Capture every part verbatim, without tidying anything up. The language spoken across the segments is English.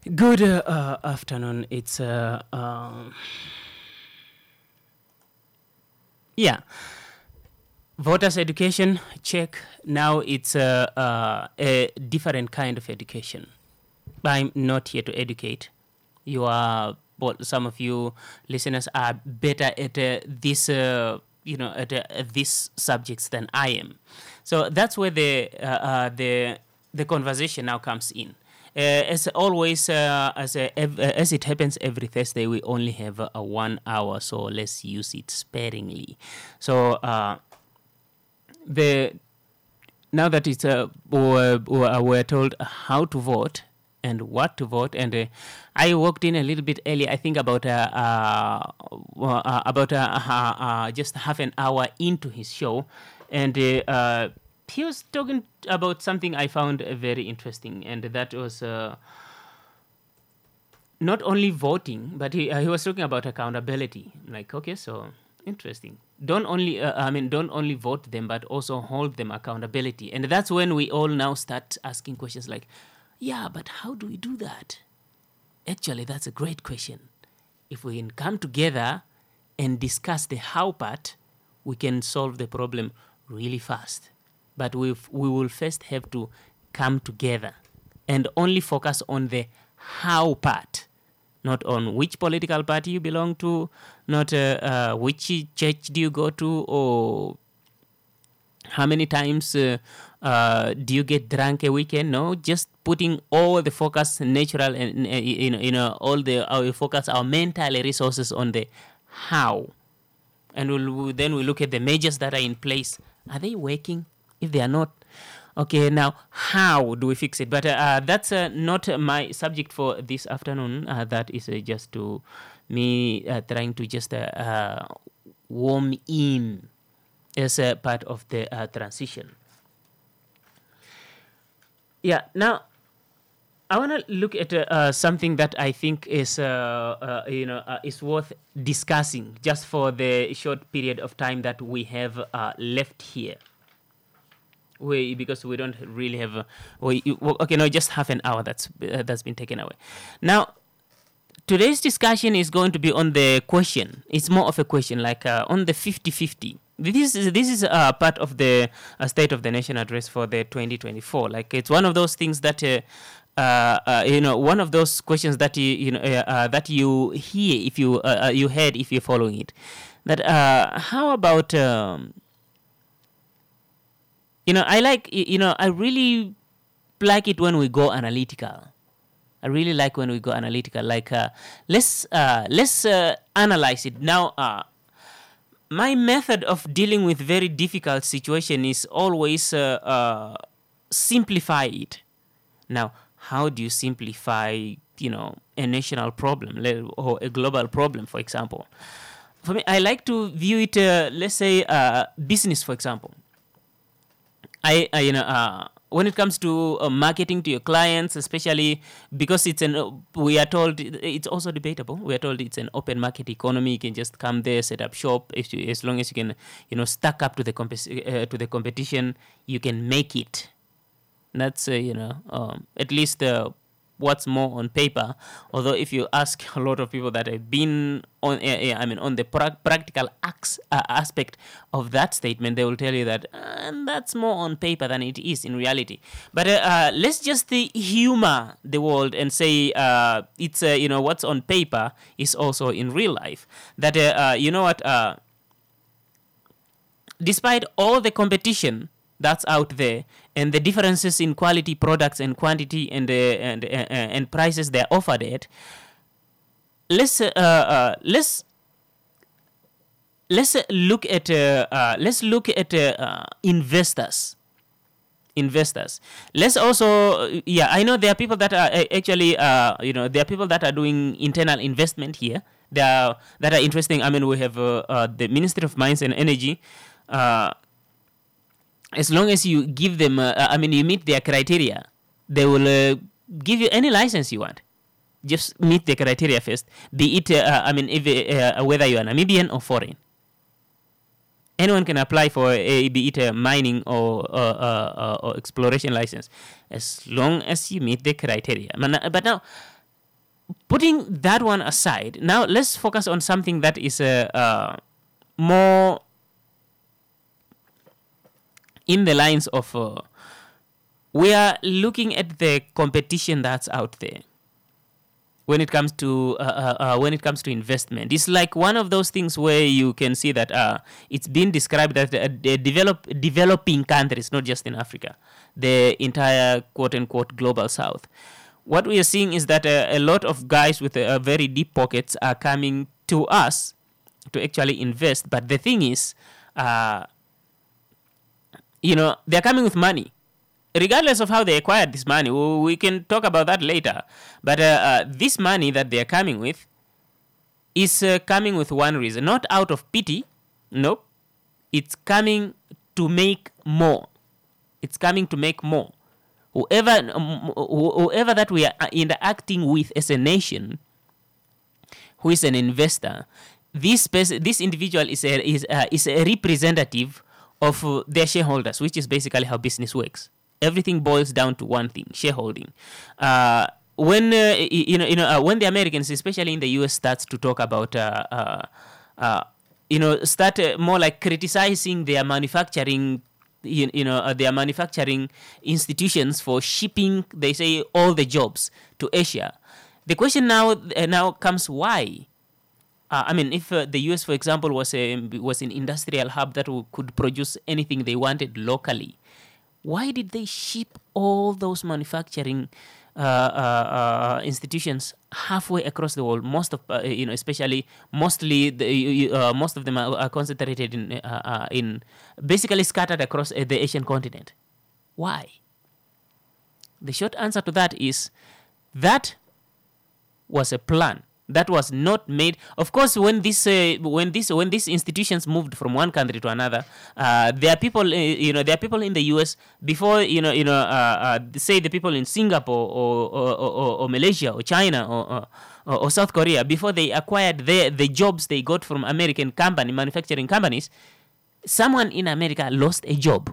Good uh, uh, afternoon. It's uh, um, yeah, voters' education check. Now it's uh, uh, a different kind of education. I'm not here to educate. You are, but some of you listeners are better at uh, this, uh, you know, at, uh, at these subjects than I am. So that's where the uh, uh, the the conversation now comes in. Uh, as always, uh, as uh, ev- uh, as it happens every Thursday, we only have uh, a one hour, so let's use it sparingly. So uh, the now that it's uh, we're, we're told how to vote and what to vote, and uh, I walked in a little bit early. I think about uh, uh, uh, about uh, uh, uh, just half an hour into his show, and. Uh, uh, he was talking about something I found uh, very interesting, and that was uh, not only voting, but he, uh, he was talking about accountability. Like, okay, so interesting. Don't only, uh, I mean, don't only vote them, but also hold them accountability. And that's when we all now start asking questions like, yeah, but how do we do that? Actually, that's a great question. If we can come together and discuss the how part, we can solve the problem really fast. But we we will first have to come together and only focus on the how part, not on which political party you belong to, not uh, uh, which church do you go to, or how many times uh, uh, do you get drunk a weekend. No, just putting all the focus, natural, and uh, you know, you know, all the our focus, our mental resources on the how, and we'll, then we look at the measures that are in place. Are they working? If they are not, okay, now how do we fix it? But uh, uh, that's uh, not my subject for this afternoon. Uh, that is uh, just to me uh, trying to just uh, uh, warm in as a part of the uh, transition. Yeah, now I want to look at uh, uh, something that I think is, uh, uh, you know, uh, is worth discussing just for the short period of time that we have uh, left here. We, because we don't really have, a, we, okay, no, just half an hour that's uh, that's been taken away. Now, today's discussion is going to be on the question. It's more of a question, like uh, on the fifty-fifty. This is this is uh, part of the uh, State of the Nation address for the twenty twenty-four. Like, it's one of those things that, uh, uh, uh, you know, one of those questions that you you know uh, uh, that you hear if you uh, uh, you heard if you're following it. That uh, how about um, You know, I like, you know, I really like it when we go analytical. I really like when we go analytical. Like, uh, let's uh, let's uh, analyze it. Now, uh, my method of dealing with very difficult situation is always uh, uh, simplify it. Now, how do you simplify, you know, a national problem or a global problem, for example? For me, I like to view it, uh, let's say, uh, business, for example. I, I you know uh, when it comes to uh, marketing to your clients, especially because it's an uh, we are told it's also debatable. We are told it's an open market economy. You can just come there, set up shop. If you, as long as you can, you know, stack up to the comp- uh, to the competition, you can make it. That's uh, you know um, at least uh, what's more on paper. Although if you ask a lot of people that have been on, uh, I mean, on the pra- practical acts, uh, aspect of that statement, they will tell you that uh, that's more on paper than it is in reality. But uh, uh, let's just uh, humor the world and say uh, it's uh, you know what's on paper is also in real life. That uh, uh, you know what, uh, despite all the competition that's out there and the differences in quality products and quantity and uh, and uh, and prices they're offered at, let's uh, uh, let's let's look at uh, uh, let's look at uh, uh, investors investors let's also uh, yeah, I know there are people that are uh, actually uh, you know there are people that are doing internal investment here. There are that are interesting. I mean, we have uh, uh, the Ministry of Mines and Energy. uh, As long as you give them, uh, I mean, you meet their criteria, they will uh, give you any license you want. Just meet the criteria first. Be it, uh, I mean, if, uh, whether you are Namibian or foreign. Anyone can apply for a, be it a mining or, uh, uh, or exploration license, as long as you meet the criteria. But now, putting that one aside, now let's focus on something that is uh, uh, more in the lines of uh, we are looking at the competition that's out there when it comes to uh, uh, uh, when it comes to investment. It's like one of those things where you can see that uh, it's been described as uh, the develop, developing countries, not just in Africa, the entire quote-unquote global south. What we are seeing is that uh, a lot of guys with uh, very deep pockets are coming to us to actually invest. But the thing is, uh, you know, they're coming with money. Regardless of how they acquired this money, we can talk about that later. But uh, uh, this money that they're coming with is uh, coming with one reason. Not out of pity, nope. It's coming to make more. It's coming to make more. Whoever, um, whoever that we are interacting with as a nation, who is an investor, this person, this individual is a, is a, is a representative of uh, their shareholders, which is basically how business works. Everything boils down to one thing: shareholding. Uh, when uh, you know, you know, uh, when the Americans, especially in the U S, starts to talk about, uh, uh, uh, you know, start uh, more like criticizing their manufacturing, you, you know, uh, their manufacturing institutions for shipping, they say, all the jobs to Asia. The question now uh, now comes: why? Uh, I mean, if uh, the U S, for example, was a was an industrial hub that w- could produce anything they wanted locally, why did they ship all those manufacturing uh, uh, uh, institutions halfway across the world? Most of, uh, you know, especially mostly, the, uh, most of them are, are concentrated in, uh, uh, in basically scattered across uh, the Asian continent. Why? The short answer to that is that was a plan. That was not made. Of course, when this, uh, when this, when these institutions moved from one country to another, uh, there are people, uh, you know, there are people in the U S before, you know, you know, uh, uh, say the people in Singapore or or, or, or Malaysia or China or, or or South Korea, before they acquired the the jobs they got from American company manufacturing companies, someone in America lost a job.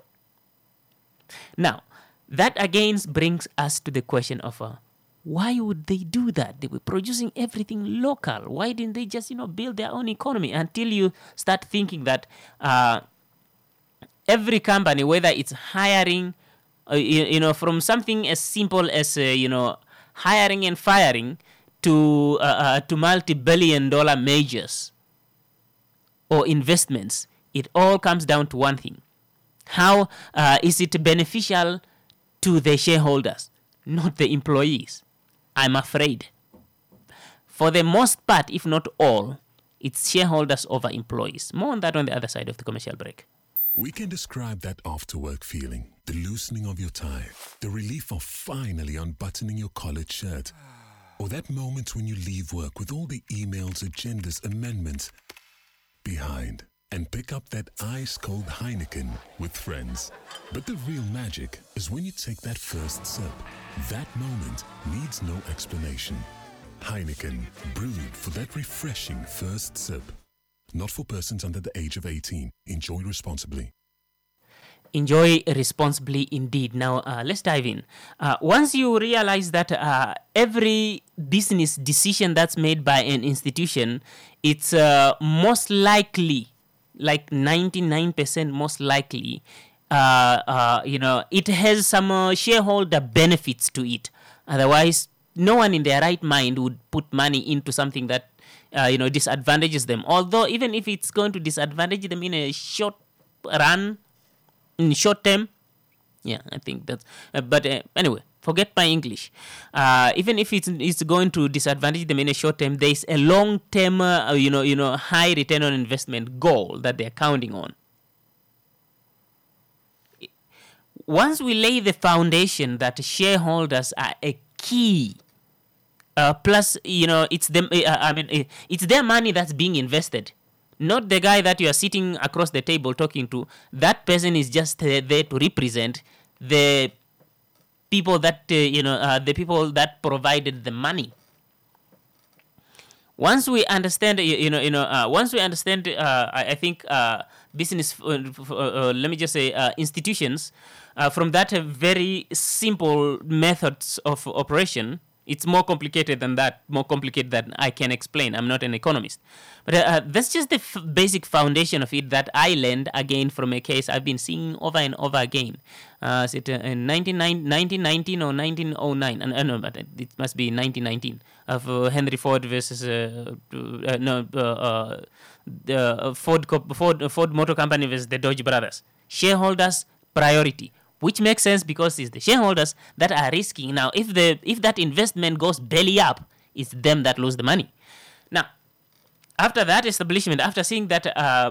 Now, that again brings us to the question of. Uh, Why would they do that? They were producing everything local. Why didn't they just, you know, build their own economy? Until you start thinking that uh, every company, whether it's hiring, uh, you, you know, from something as simple as, uh, you know, hiring and firing to uh, uh, to multi-billion dollar majors or investments, it all comes down to one thing. How uh, is it beneficial to the shareholders, not the employees? I'm afraid. For the most part, if not all, it's shareholders over employees. More on that on the other side of the commercial break. We can describe that after-work feeling, the loosening of your tie, the relief of finally unbuttoning your collared shirt, or that moment when you leave work with all the emails, agendas, amendments behind and pick up that ice-cold Heineken with friends. But the real magic is when you take that first sip. That moment needs no explanation. Heineken, brewed for that refreshing first sip. Not for persons under the age of eighteen. Enjoy responsibly. Enjoy responsibly indeed. Now, uh, let's dive in. Uh, once you realize that uh, every business decision that's made by an institution, it's uh, most likely, like ninety-nine percent most likely, uh, uh, you know, it has some uh, shareholder benefits to it. Otherwise, no one in their right mind would put money into something that, uh, you know, disadvantages them. Although, even if it's going to disadvantage them in a short run, in short term, yeah, I think that's, uh, but uh, anyway, forget my English. Uh, even if it's, it's going to disadvantage them in a short term, there's a long term, uh, you know, you know, high return on investment goal that they're counting on. Once we lay the foundation that shareholders are a key, uh, plus, you know, it's them, uh, I mean, it's their money that's being invested. Not the guy that you are sitting across the table talking to. That person is just uh, there to represent the people that, uh, you know, uh, the people that provided the money. Once we understand, you, you know, you know, uh, once we understand, uh, I, I think uh, business, uh, uh, let me just say, uh, institutions, uh, from that uh, very simple methods of operation, It's more complicated than that, more complicated than I can explain. I'm not an economist. But uh, that's just the f- basic foundation of it that I learned, again, from a case I've been seeing over and over again. Uh, is it uh, in nineteen nineteen or nineteen oh nine? Uh, no, but it must be nineteen nineteen, of uh, Henry Ford versus, uh, uh, no, uh, uh, the Ford, Ford, Ford Motor Company versus the Dodge Brothers. Shareholders priority. Which makes sense because it's the shareholders that are risking. Now, if the if that investment goes belly up, it's them that lose the money. Now, after that establishment, after seeing that uh,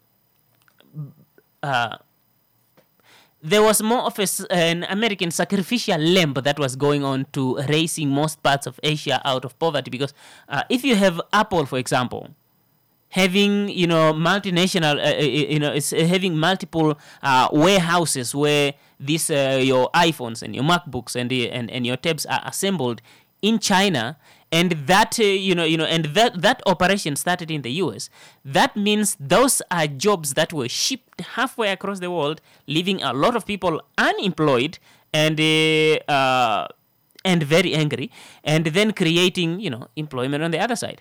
uh, there was more of a, an American sacrificial lamb that was going on to raising most parts of Asia out of poverty. Because uh, if you have Apple, for example, having, you know, multinational, uh, you know, it's having multiple uh, warehouses where these uh, your iPhones and your MacBooks and the, and and your tabs are assembled in China, and that uh, you know you know and that that operation started in the U S. That means those are jobs that were shipped halfway across the world, leaving a lot of people unemployed and uh, uh, and very angry, and then creating, you know, employment on the other side.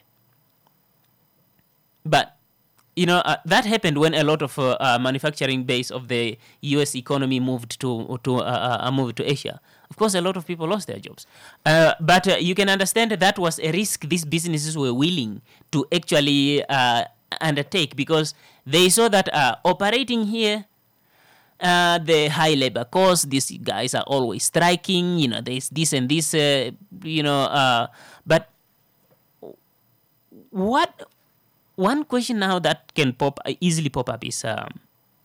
But, you know, uh, that happened when a lot of uh, uh, manufacturing base of the U S economy moved to to uh, uh, moved to Asia. Of course, a lot of people lost their jobs. Uh, but uh, you can understand that that was a risk these businesses were willing to actually uh, undertake, because they saw that uh, operating here, uh, the high labor costs, these guys are always striking, you know, there's this and this, uh, you know, uh, but what... One question now that can pop easily pop up is um,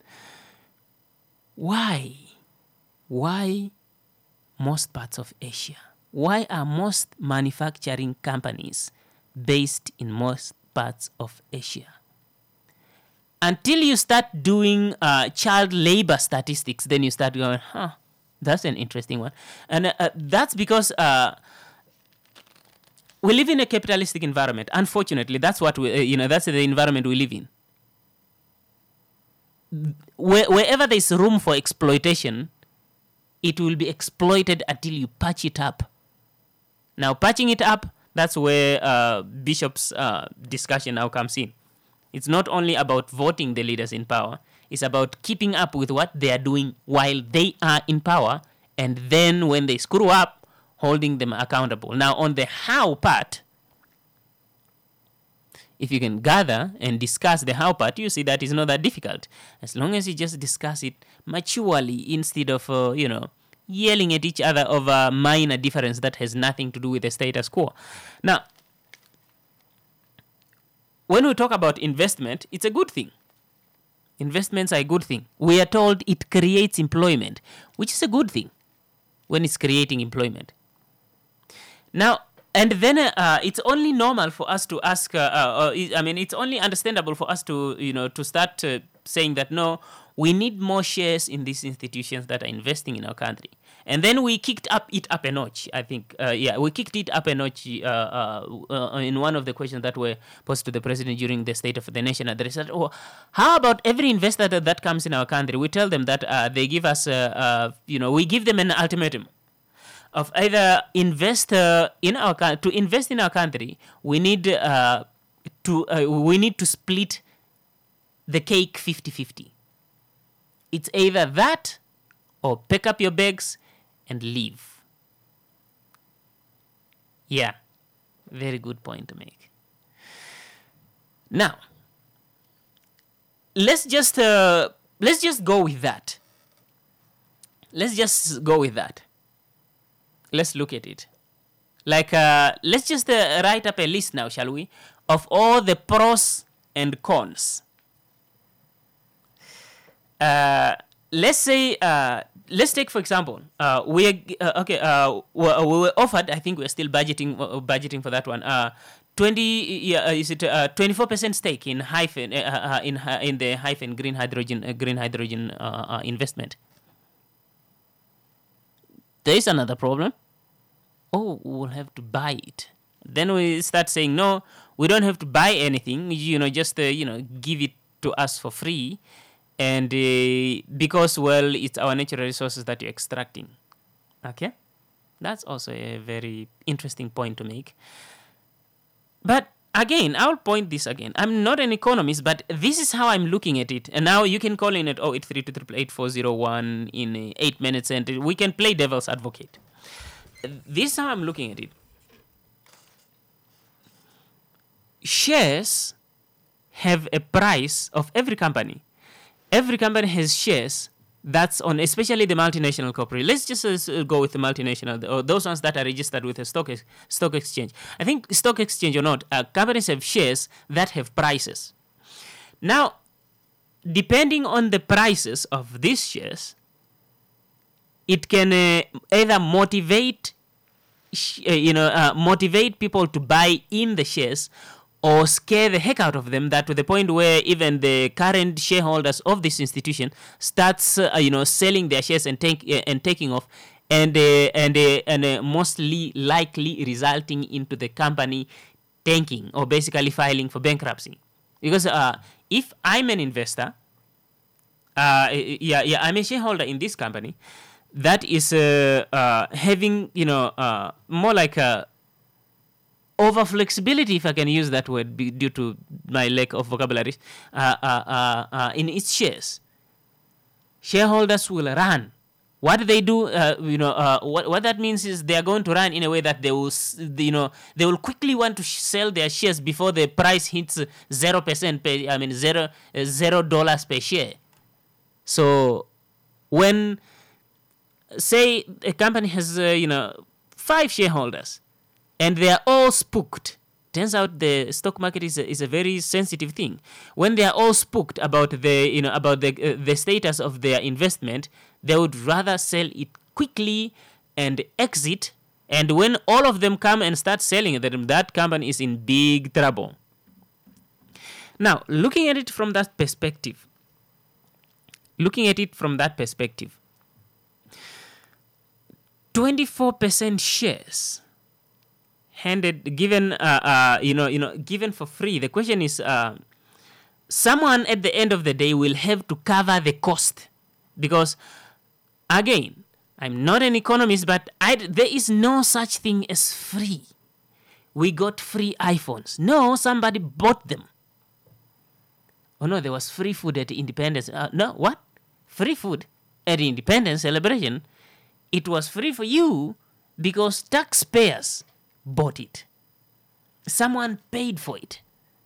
why, why most parts of Asia? Why are most manufacturing companies based in most parts of Asia? Until you start doing uh, child labor statistics, then you start going, huh, that's an interesting one, and uh, that's because. Uh, We live in a capitalistic environment. Unfortunately, that's what we, uh, you know, that's the environment we live in. Where, wherever there's room for exploitation, it will be exploited until you patch it up. Now, patching it up, that's where uh, Bishop's uh, discussion now comes in. It's not only about voting the leaders in power. It's about keeping up with what they are doing while they are in power, and then when they screw up, holding them accountable. Now, on the how part, if you can gather and discuss the how part, you see that it's not that difficult. As long as you just discuss it maturely instead of, uh, you know, yelling at each other over minor difference that has nothing to do with the status quo. Now, when we talk about investment, it's a good thing. Investments are a good thing. We are told it creates employment, which is a good thing when it's creating employment. Now, and then uh, it's only normal for us to ask, uh, uh, I mean, it's only understandable for us to, you know, to start uh, saying that, no, we need more shares in these institutions that are investing in our country. And then we kicked up it up a notch, I think. Uh, yeah, we kicked it up a notch uh, uh, uh, in one of the questions that were posed to the president during the State of the Nation address. That, oh, how about every investor that, that comes in our country, we tell them that uh, they give us, uh, uh, you know, we give them an ultimatum of either invest uh, in our to invest in our country, we need uh, to uh, we need to split the cake fifty-fifty. It's either that or pick up your bags and leave. Yeah, very good point to make. Now, let's just uh, let's just go with that. Let's just go with that. Let's look at it. Like, uh, let's just uh, write up a list now, shall we, of all the pros and cons. Uh, let's say, uh, let's take, for example, uh, we uh, okay, uh, we, we were offered, I think we're still budgeting uh, budgeting for that one, uh, twenty, yeah, uh, is it uh, twenty-four percent stake in Hyphen, uh, uh, in, uh, in the Hyphen green hydrogen, uh, green hydrogen uh, uh, investment. There is another problem. Oh, we'll have to buy it. Then we start saying, no, we don't have to buy anything. You know, just, uh, you know, give it to us for free. And uh, because, well, it's our natural resources that you're extracting. Okay? That's also a very interesting point to make. But again, I'll point this again. I'm not an economist, but this is how I'm looking at it. And now you can call in at oh eight three two eight eight four zero one in uh, eight minutes, and we can play devil's advocate. This is how I'm looking at it. Shares have a price of every company. Every company has shares that's on, especially the multinational corporate. Let's just uh, go with the multinational, or those ones that are registered with a stock ex- stock exchange. I think stock exchange or not, uh, companies have shares that have prices. Now, depending on the prices of these shares, it can uh, either motivate, sh- uh, you know, uh, motivate people to buy in the shares, or scare the heck out of them, that to the point where even the current shareholders of this institution starts, uh, you know, selling their shares and take uh, and taking off, and uh, and uh, and uh, mostly likely resulting into the company tanking or basically filing for bankruptcy. Because uh, if I'm an investor, uh, yeah, yeah, I'm a shareholder in this company, that is uh, uh, having, you know, uh, more like a over flexibility, if I can use that word, be, due to my lack of vocabulary, uh, uh, uh, uh, in its shares. Shareholders will run. What do they do? Uh, you know, uh, what what that means is they are going to run in a way that they will, you know, they will quickly want to sh- sell their shares before the price hits zero percent. Per, I mean, zero uh, zero dollars per share. So, when say a company has uh, you know five shareholders, and they are all spooked. Turns out the stock market is a, is a very sensitive thing. When they are all spooked about the you know about the uh, the status of their investment, they would rather sell it quickly and exit. And when all of them come and start selling it, then that company is in big trouble. Now, looking at it from that perspective, looking at it from that perspective, twenty-four percent shares handed, given, uh, uh, you know, you know, given for free. The question is, uh, someone at the end of the day will have to cover the cost, because, again, I'm not an economist, but I, there is no such thing as free. We got free iPhones. No, somebody bought them. Oh no, there was free food at the Independence. Uh, no, what? Free food at the Independence celebration? It was free for you because taxpayers bought it. Someone paid for it.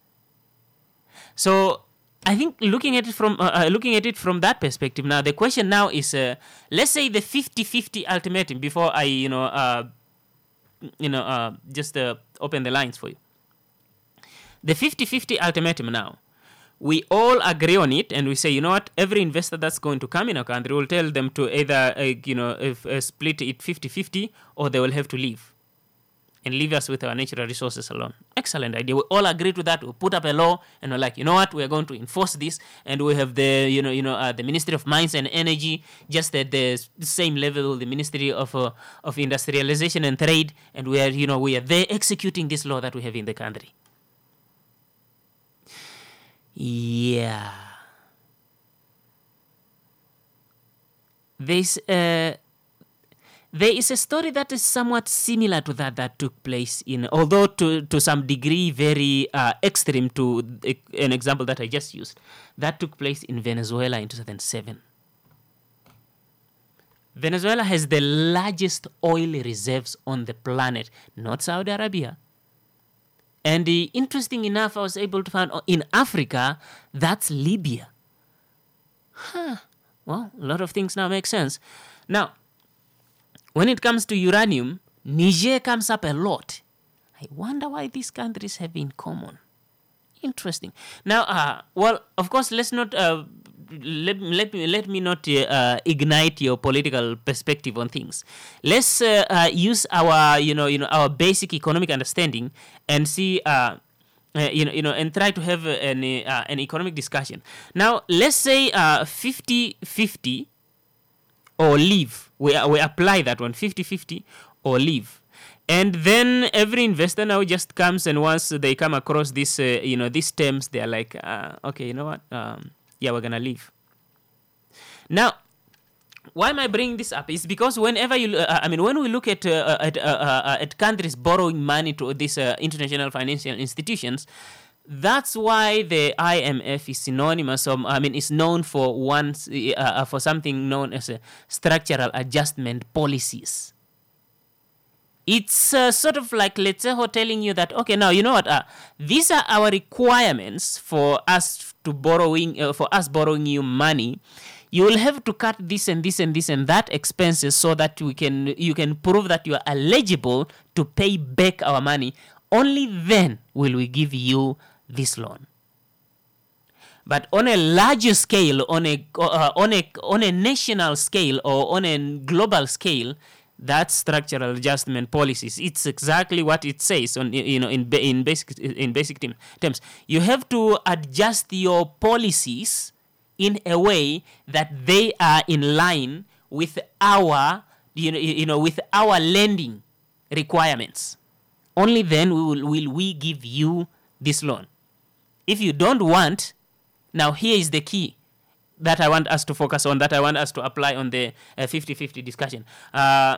So I think looking at it from uh, uh, looking at it from that perspective, now the question now is, uh, let's say the fifty-fifty ultimatum. Before I, you know, uh, you know, uh, just uh, open the lines for you. The fifty-fifty ultimatum now. We all agree on it, and we say, you know what, every investor that's going to come in our country, will tell them to either, uh, you know, if, uh, split it fifty-fifty, or they will have to leave. And leave us with our natural resources alone. Excellent idea. We all agree to that. We put up a law, and we're like, you know what? We're going to enforce this, and we have the, you know, you know, uh, the Ministry of Mines and Energy, just at the same level, the Ministry of uh, of Industrialization and Trade, and we are, you know, we are there executing this law that we have in the country. Yeah. There's uh. There is a story that is somewhat similar to that that took place in, although to, to some degree very uh, extreme to an example that I just used, that took place in Venezuela in two thousand seven. Venezuela has the largest oil reserves on the planet, not Saudi Arabia. And uh, interesting enough, I was able to find in Africa, that's Libya. Huh. Well, a lot of things now make sense. Now, when it comes to uranium, Niger comes up a lot. I wonder why these countries have in common. Interesting. Now, uh, well, of course, let's not uh, let let me let me not uh, ignite your political perspective on things. Let's uh, uh, use our you know you know our basic economic understanding and see uh, uh, you know you know and try to have an uh, an economic discussion. Now, let's say uh, fifty-fifty. Or leave. We, we apply that one, fifty-fifty or leave. And then every investor now just comes, and once they come across this, uh, you know, these terms, they're like, uh, okay, you know what? Um, yeah, we're going to leave. Now, why am I bringing this up? Is because whenever you, uh, I mean, when we look at uh, at, uh, uh, at countries borrowing money to these uh, international financial institutions, that's why the I M F is synonymous. Of, I mean, is known for once uh, for something known as a structural adjustment policies. It's uh, sort of like, let's say, telling you that, okay, now you know what? Uh, these are our requirements for us to borrowing uh, for us borrowing you money. You will have to cut this and this and this and that expenses so that we can you can prove that you are eligible to pay back our money. Only then will we give you this loan. But on a larger scale, on a uh, on a on a national scale or on a global scale, that's structural adjustment policies. It's exactly what it says on you know in in basic in basic terms. You have to adjust your policies in a way that they are in line with our, you know, you know, with our lending requirements. Only then we will, will we give you this loan. If you don't want, now here is the key that I want us to focus on, that I want us to apply on the uh, fifty-fifty discussion. Uh,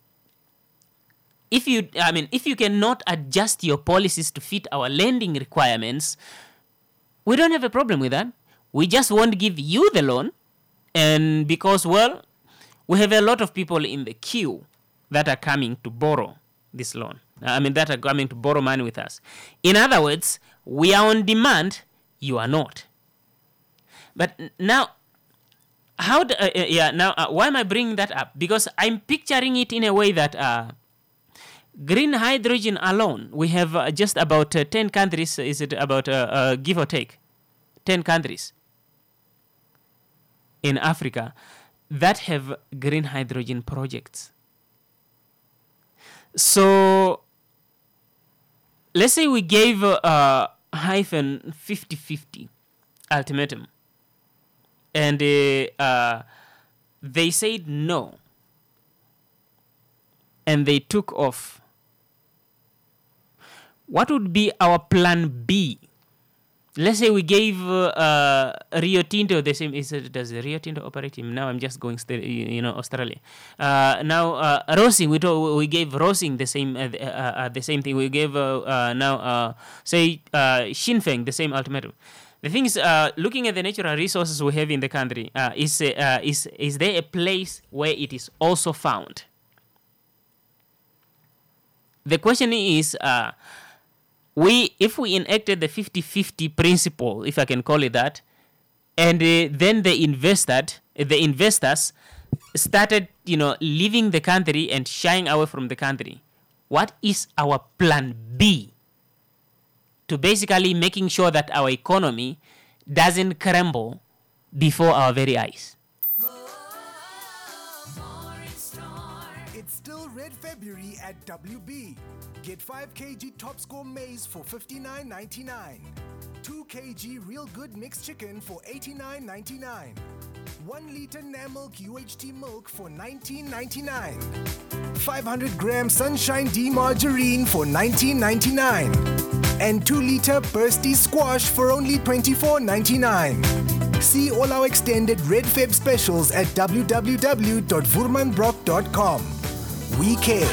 if you, I mean, if you cannot adjust your policies to fit our lending requirements, we don't have a problem with that. We just won't give you the loan, and because, well, we have a lot of people in the queue that are coming to borrow this loan. I mean, that are coming to borrow money with us. In other words, we are on demand, you are not. But now, how, do, uh, yeah, now, uh, why am I bringing that up? Because I'm picturing it in a way that uh, green hydrogen alone, we have uh, just about uh, ten countries, is it about, uh, uh, give or take, ten countries in Africa that have green hydrogen projects. So let's say we gave a uh, hyphen fifty-fifty ultimatum, and uh, uh, they said no, and they took off. What would be our plan B? Let's say we gave uh, uh, Rio Tinto the same. Is it, does Rio Tinto operate him? Now I'm just going, st- you know, Australia. Uh, now uh, Rosing, we told, we gave Rosing the same uh, uh, uh, the same thing. We gave uh, uh, now uh, say uh, Shinfeng the same ultimatum. The thing is, uh, looking at the natural resources we have in the country, uh, is uh, is is there a place where it is also found? The question is. Uh, We, if we enacted the fifty-fifty principle, if I can call it that, and uh, then the invested, the investors started, you know, leaving the country and shying away from the country, what is our plan B to basically making sure that our economy doesn't crumble before our very eyes? It's still Red February at W B. Get five kilograms Top Score maize for fifty-nine ninety-nine. two kilograms Real Good Mixed Chicken for eighty-nine ninety-nine. one liter Namilk U H T milk for nineteen ninety-nine. five hundred gram Sunshine D margarine for nineteen ninety-nine. And two liter Bursty Squash for only twenty-four ninety-nine. See all our extended Red Feb specials at w w w dot voermanbrock dot com. We care.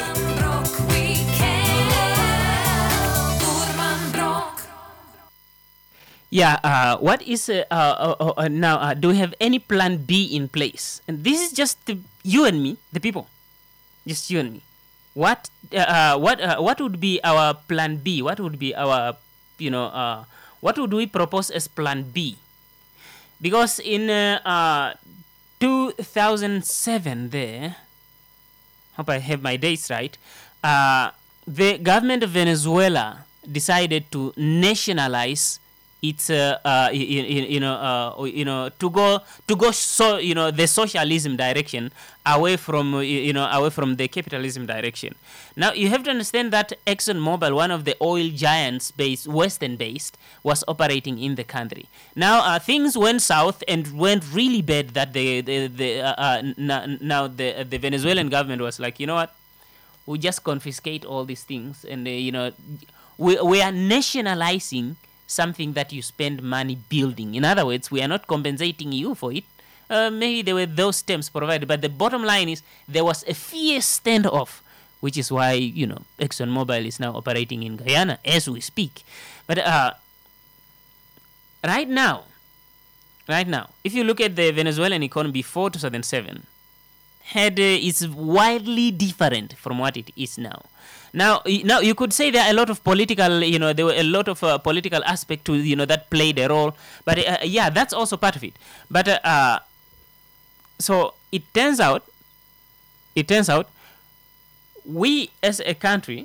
Yeah, uh, what is uh, uh, uh, uh, now? Uh, do we have any plan B in place? And this is just the, you and me, the people, just you and me. What, uh, uh, what, uh, what would be our plan B? What would be our, you know, uh, what would we propose as plan B? Because in uh, uh, two thousand seven, there, hope I have my dates right. Uh, the government of Venezuela decided to nationalize. It's uh, uh you, you, you know uh you know to go to go so you know the socialism direction away from you know away from the capitalism direction. Now you have to understand that ExxonMobil, one of the oil giants based Western based, was operating in the country. Now uh, things went south and went really bad. That the the, the uh, uh, n- now the uh, the Venezuelan government was like, you know what, we just confiscate all these things, and uh, you know we we are nationalizing something that you spend money building. In other words, we are not compensating you for it. uh, maybe there were those terms provided. But the bottom line is there was a fierce standoff, which is why, you know, ExxonMobil is now operating in Guyana as we speak. But uh, right now, right now, if you look at the Venezuelan economy before two thousand seven, had uh, is wildly different from what it is now. Now, now you could say there are a lot of political, you know, there were a lot of uh, political aspect to, you know, that played a role. But uh, yeah, that's also part of it. But uh, uh, so it turns out, it turns out, we as a country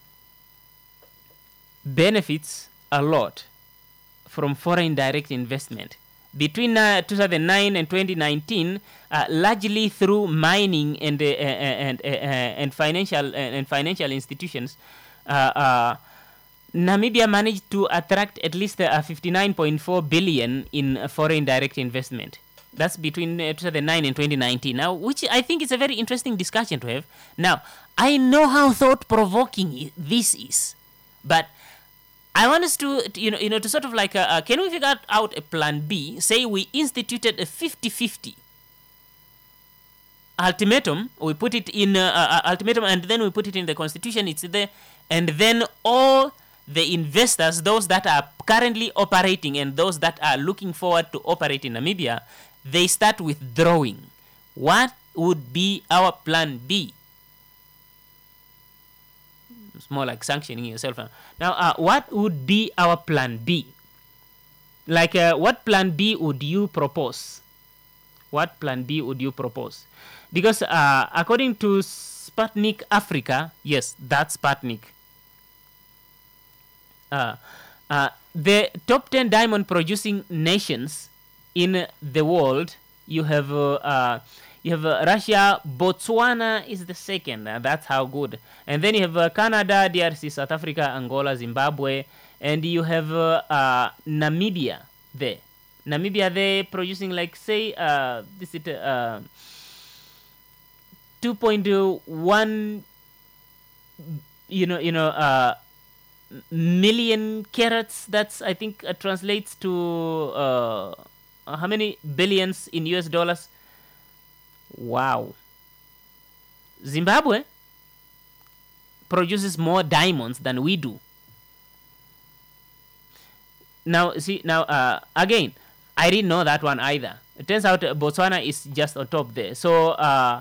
benefits a lot from foreign direct investment. Between uh, two thousand nine and twenty nineteen, uh, largely through mining and uh, and uh, and financial uh, and financial institutions, uh, uh, Namibia managed to attract at least uh, fifty-nine point four billion in uh, foreign direct investment. That's between uh, two thousand nine and twenty nineteen. Now, which I think is a very interesting discussion to have. Now, I know how thought-provoking this is, but I want us to, to, you know, you know, to sort of like, uh, uh, can we figure out a plan B? Say we instituted a fifty-fifty ultimatum. We put it in uh, uh, ultimatum, and then we put it in the constitution. It's there, and then all the investors, those that are currently operating and those that are looking forward to operate in Namibia, they start withdrawing. What would be our plan B? It's more like sanctioning yourself. Now, uh, what would be our plan B? Like, uh, what plan B would you propose? What plan B would you propose? Because uh, according to Sputnik Africa, yes, that's Sputnik. Uh, uh, the top ten diamond producing nations in the world, you have uh, uh, you have uh, Russia. Botswana is the second. Uh, that's how good. And then you have uh, Canada, D R C, South Africa, Angola, Zimbabwe, and you have uh, uh, Namibia there. Namibia there producing, like, say uh, this is uh, two point one, you know, you know, uh, million carats. That's, I think, uh, translates to uh, how many billions in U S dollars? Wow. Zimbabwe produces more diamonds than we do. Now, see, now, uh, again, I didn't know that one either. It turns out uh, Botswana is just on top there. So, uh,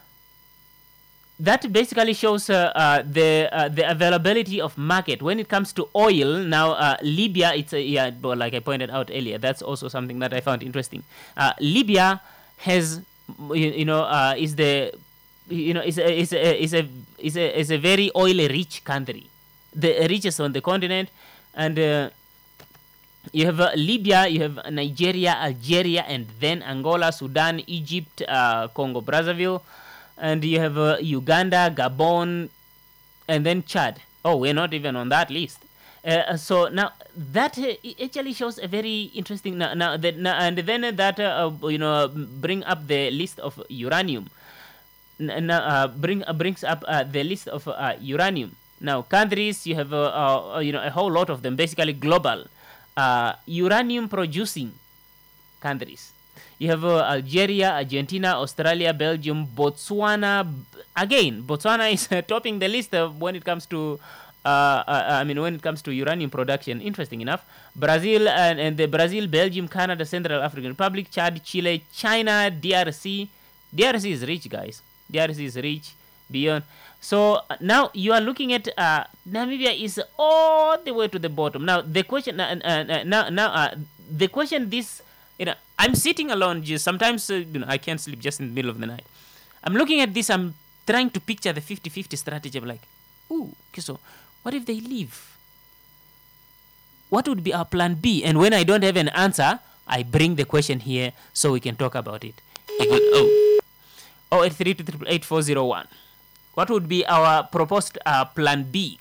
that basically shows uh, uh, the uh, the availability of market when it comes to oil. Now, uh, Libya, it's a, yeah, well, like I pointed out earlier, that's also something that I found interesting. Uh, Libya has, you, you know, uh, is the, you know, is a, is a, is a, is a, is a very oil-rich country, the richest on the continent, and uh, you have uh, Libya, you have Nigeria, Algeria, and then Angola, Sudan, Egypt, uh, Congo, Brazzaville. And you have uh, Uganda, Gabon, and then Chad. Oh, we're not even on that list. Uh, so now that uh, actually shows a very interesting. Now, now, that, now and then that uh, uh, you know bring up the list of uranium. N- uh, bring uh, brings up uh, the list of uh, uranium. Now, countries, you have uh, uh, you know a whole lot of them, basically global uh, uranium producing countries. You have uh, Algeria, Argentina, Australia, Belgium, Botswana. Again, Botswana is uh, topping the list uh, when it comes to, uh, uh, I mean, when it comes to uranium production. Interesting enough, Brazil and, and the Brazil, Belgium, Canada, Central African Republic, Chad, Chile, China, D R C. D R C is rich, guys. D R C is rich beyond. So uh, now you are looking at uh, Namibia is all the way to the bottom. Now the question, uh, uh, uh, now now uh, the question this. You know, I'm sitting alone. Just sometimes, uh, you know, I can't sleep just in the middle of the night. I'm looking at this. I'm trying to picture the fifty-fifty strategy. I'm like, ooh, okay, so what if they leave? What would be our plan B? And when I don't have an answer, I bring the question here so we can talk about it. Oh, oh, eight three two eight eight four zero one. What would be our proposed uh, plan B?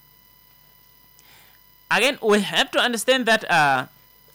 Again, we have to understand that. Uh,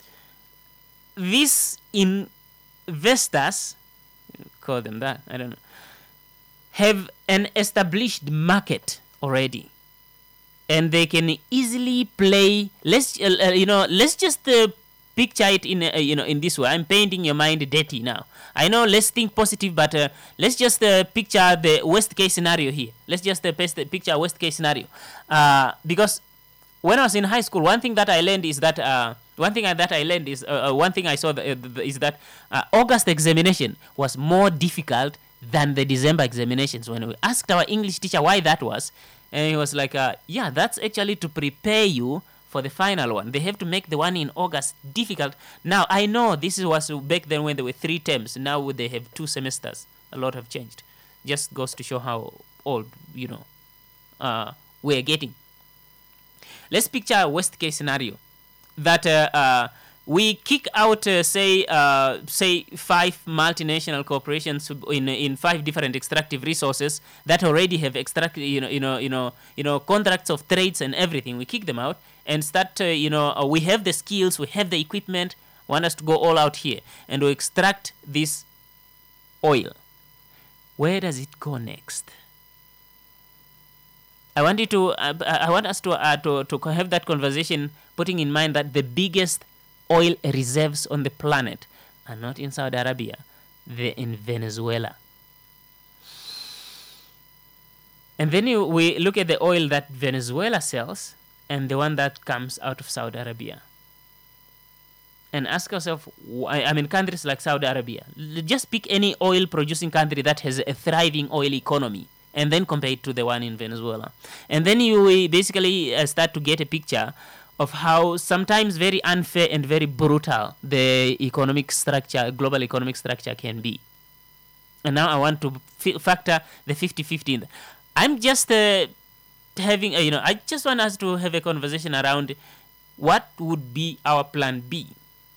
These investors, call them that, I don't know, have an established market already, and they can easily play. Let's uh, you know, let's just uh, picture it in uh, you know in this way. I'm painting your mind dirty now. I know. Let's think positive, but uh, let's just uh, picture the worst case scenario here. Let's just uh, paste the picture worst case scenario, uh, because when I was in high school, one thing that I learned is that uh, one thing that I learned is uh, uh, one thing I saw th- uh, is that uh, August examination was more difficult than the December examinations. When we asked our English teacher why that was, and he was like, uh, "Yeah, that's actually to prepare you for the final one. They have to make the one in August difficult." Now I know this was back then when there were three terms. Now they have two semesters. A lot have changed. Just goes to show how old you know uh, we're getting. Let's picture a worst case scenario that uh, uh, we kick out, uh, say, uh, say five multinational corporations in in five different extractive resources that already have extracted, you know, you know, you know, you know, contracts of trades and everything. We kick them out and start, uh, you know, uh, we have the skills, we have the equipment. Want us to go all out here and we extract this oil. Where does it go next? I want you to. Uh, I want us to, uh, to to have that conversation, putting in mind that the biggest oil reserves on the planet are not in Saudi Arabia; they're in Venezuela. And then you, we look at the oil that Venezuela sells and the one that comes out of Saudi Arabia, and ask yourself. I mean, countries like Saudi Arabia. Just pick any oil-producing country that has a thriving oil economy, and then compare it to the one in Venezuela. And then you basically uh, start to get a picture of how sometimes very unfair and very brutal the economic structure, global economic structure can be. And now I want to f- factor the fifty-fifty in. I'm just uh, having, uh, you know, I just want us to have a conversation around what would be our plan B.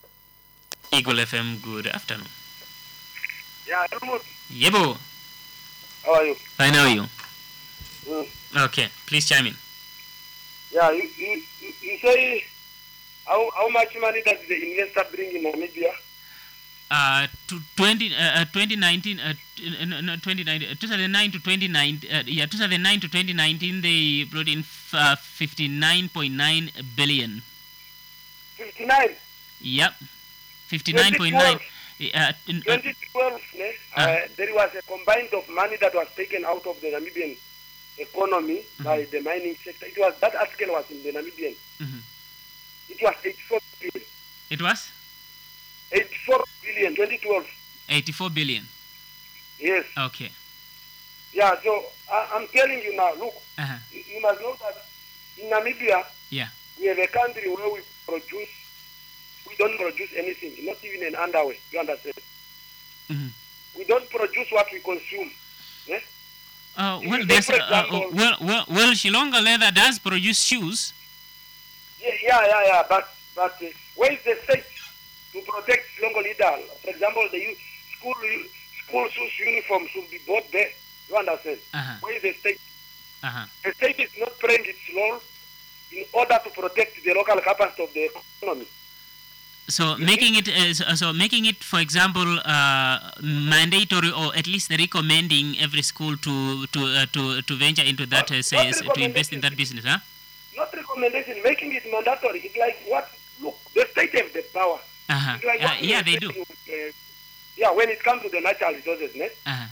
Eagle F M, good afternoon. Yeah, Helmut. Yebo. How are you? Fine, how are you? Mm. Okay, please chime in. Yeah, you, you, you say how, how much money does the investor bring in Namibia? Uh, to twenty, uh, twenty nineteen, uh, no, no, twenty nineteen, two thousand nine to twenty nine, uh, yeah, two thousand nine to twenty nineteen, they brought in f- uh, fifty-nine point nine billion. fifty-nine? Yep, fifty-nine point nine. Uh, in, uh, twenty twelve, ne, uh, uh, there was a combined of money that was taken out of the Namibian economy mm-hmm. by the mining sector. It was that article was in the Namibian. Mm-hmm. It was eighty-four billion. It was? eighty-four billion, twenty twelve. eighty-four billion. Yes. Okay. Yeah, so uh, I'm telling you now, look, uh-huh. you, you must know that in Namibia, yeah, we have a country where we produce, we don't produce anything, not even an underwear, you understand? Mm-hmm. We don't produce what we consume. Yeah? Uh, well, there's, uh, uh, well, well, well, Shillonga Leather does produce shoes. Yeah, yeah, yeah, yeah. but, but uh, where is the state to protect Shillonga Leather? For example, the school school shoes uniform should be bought there. You understand? Uh-huh. Where is the state? Uh-huh. The state is not playing its role in order to protect the local capacity of the economy. So you making see? it uh, so making it, for example, uh, mandatory or at least recommending every school to to uh, to to venture into that, uh, say, to invest in that business, huh? Not recommendation, making it mandatory. It's like what? Look, the state has the power. Uh-huh. Like uh, yeah, they do. Uh, yeah, when it comes to the natural resources, ne? Uh-huh.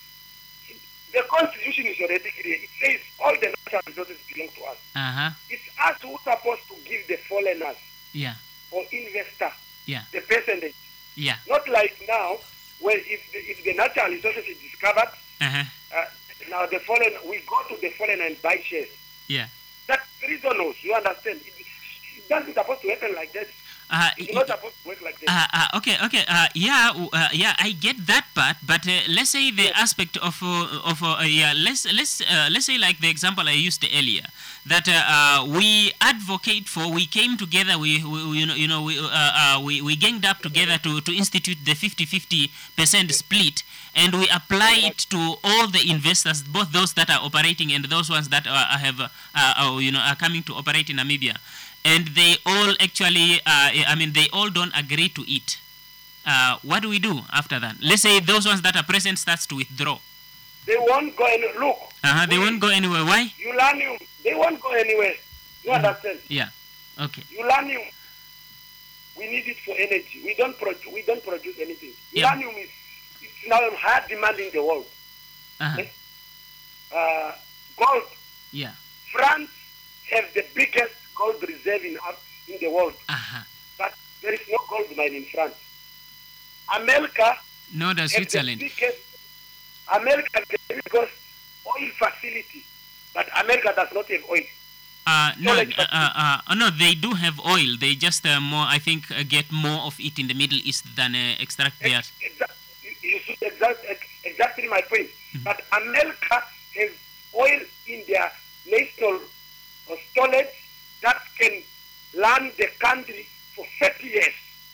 The constitution is already clear. It says all the natural resources belong to us. Uh-huh. It's us who are supposed to give the foreigners. Yeah. Or investor, yeah, the percentage. Yeah. Not like now, where if the, if the natural resources is discovered, uh-huh. uh, now the foreign we go to the foreign and buy shares. Yeah. That's reasonable. You understand? It, it doesn't supposed to happen like that. Uh, it's not supposed to work like that. Uh, uh, okay, okay, uh, yeah, uh, yeah, I get that part, but uh, let's say the yes. aspect of uh, of uh, yeah, let's let's uh, let's say like the example I used earlier, that uh, uh, we advocate for, we came together, we, we you know you know we uh, uh, we we ganged up together to to institute the fifty-fifty percent split, and we apply it to all the investors, both those that are operating and those ones that are, have uh, uh, you know are coming to operate in Namibia. And they all actually, uh, I mean, they all don't agree to it. Uh, what do we do after that? Let's say those ones that are present starts to withdraw. They won't go anywhere. Look. Uh-huh, they won't go anywhere. Why? Uranium. They won't go anywhere. You mm. understand? Yeah. Okay. Uranium. we need it for energy. We don't produce. We don't produce anything. Yeah. Uranium is it's now in high demand in the world. Uh-huh. Yes? Uh, gold. Yeah. France has the biggest gold reserve in in the world, Uh-huh. but there is no gold mine in France. America No, the has Switzerland. the biggest. America has the biggest oil facility, but America does not have oil. Uh, no, Storage uh, uh, uh, no, they do have oil. They just uh, more, I think, uh, get more of it in the Middle East than uh, extract theirs. Exa- you should exact, ex- exactly my point. Mm-hmm. But America has oil in their national uh, storage that can run the country for thirty years.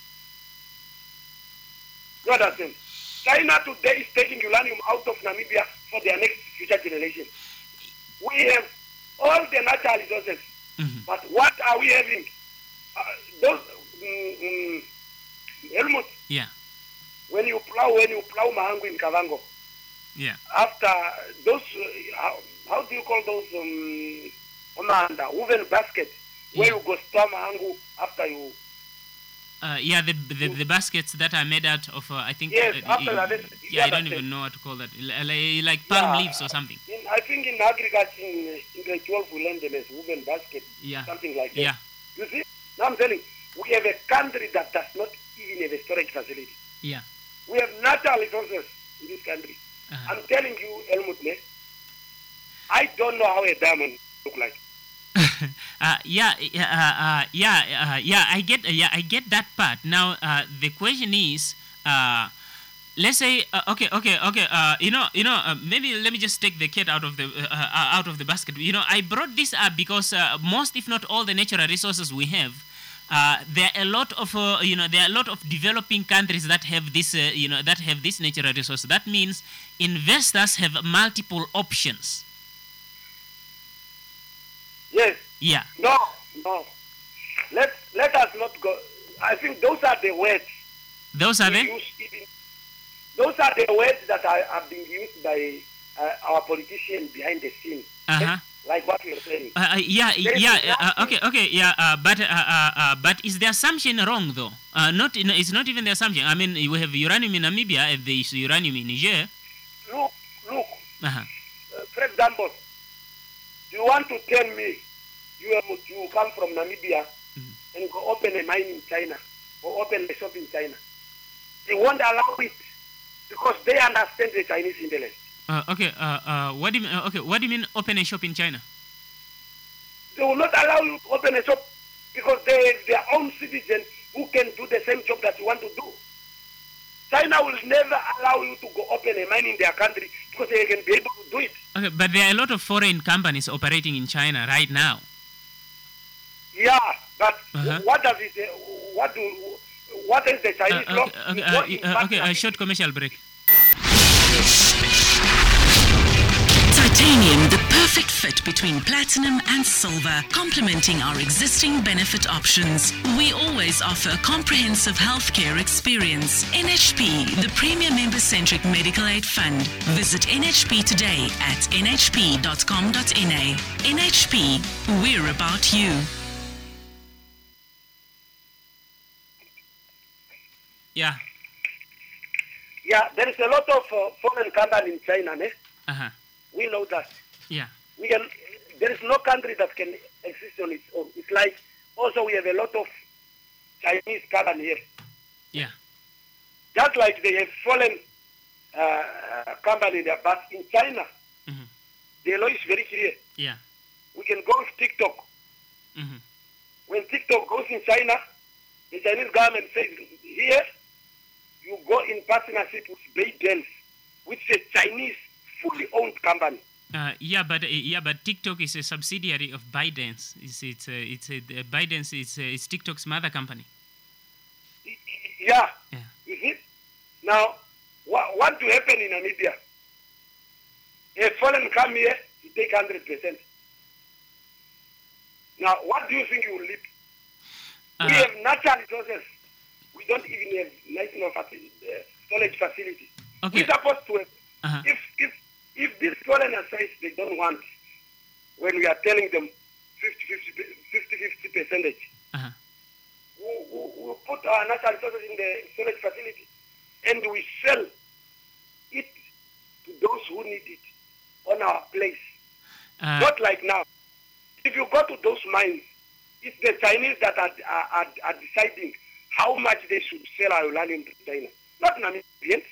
You understand? China today is taking uranium out of Namibia for their next future generation. We have all the natural resources, Mm-hmm. but what are we having? Uh, those, mm, mm, Helmut, Yeah, when you plow, when you plow Mahangu in Kavango, yeah. after those, uh, how, how do you call those, um, Omanda, woven basket, where Yeah. you go store Mahangu after you, Uh, yeah, the, the the baskets that are made out of, uh, I think. Yes, uh, after uh, that, yeah, I yeah, don't that's even it. know what to call that. L- Like, like palm Yeah, leaves or something. in, I think in agriculture, in, in grade twelve, we learn them as woven basket, Yeah. something like that. Yeah. You see, now I'm telling you, we have a country that does not even have a storage facility. Yeah. We have natural resources in this country. Uh-huh. I'm telling you, Helmut, ne, I don't know how a diamond look like. uh, yeah, uh, uh, yeah, uh, yeah. I get, uh, yeah, I get that part. Now, uh, the question is, uh, let's say, uh, okay, okay, okay. Uh, you know, you know, uh, maybe let me just take the cat out of the uh, uh, out of the basket. You know, I brought this up because uh, most, if not all, the natural resources we have. Uh, there are a lot of, uh, you know, there are a lot of developing countries that have this, uh, you know, that have this natural resource. That means investors have multiple options. Yes. Yeah. No, no. Let let us not go. I think those are the words. Those are we them. use even- Those are the words that are, are being used by uh, our politicians behind the scene. Uh-huh. Like what we are saying. Uh, uh, yeah, There is yeah. Uh, uh, nothing- okay, okay, yeah. Uh, but uh, uh, uh, but is the assumption wrong though? Uh, not, in, it's not even the assumption. I mean, we have uranium in Namibia, and there is uranium in Niger. Look, look. Uh-huh. Uh, for example, you want to tell me you have, you come from Namibia and go open a mine in China or open a shop in China. They won't allow it because they understand the Chinese interest. Uh, okay. Uh, uh, what do you mean? Uh, okay. What do you mean? Open a shop in China? They will not allow you to open a shop because they have their own citizens who can do the same job that you want to do. China will never allow you to go open a mine in their country because they can be able to do it. Okay, but there are a lot of foreign companies operating in China right now. Yeah, but Uh-huh. what does it? Uh, what do? What is the Uh, Chinese okay, law? okay, We uh, work in uh, okay. A partnership. short commercial break. Titanium, the perfect fit between platinum and silver, complementing our existing benefit options. We always offer comprehensive healthcare experience. N H P, the premier member-centric medical aid fund. Visit N H P today at n h p dot com dot n a. N H P, we're about you. Yeah. Yeah, there is a lot of uh, foreign companies in China. Ne? Uh huh. We know that. Yeah. We can. There is no country that can exist on its own. It's like also we have a lot of Chinese companies here. Yeah. Just like they have foreign uh, company there, but in China, Mm-hmm. the law is very clear. Yeah. We can go with TikTok. Mm-hmm. When TikTok goes in China, the Chinese government says, here, you go in partnership with ByteDance, which is a Chinese fully owned company. Uh, yeah, but uh, yeah, but TikTok is a subsidiary of ByteDance. It's it's uh, it's a uh, ByteDance. It's uh, it's TikTok's mother company. Yeah. Yeah. You see? Now, what, what do happen in Namibia? A foreign come here, you take one hundred percent. Now, what do you think you will lead? Uh, we have natural resources. We don't even have national faci- uh, storage facility. Okay. We're supposed to have. Uh-huh. If, if, if these foreigners say they don't want, when we are telling them fifty fifty percentage, Uh-huh. we, we, we to put our natural resources in the storage facility and we sell it to those who need it on our place. Uh, Not like now. If you go to those mines, it's the Chinese that are, are, are deciding how much they should sell our uranium to China, not Namibians.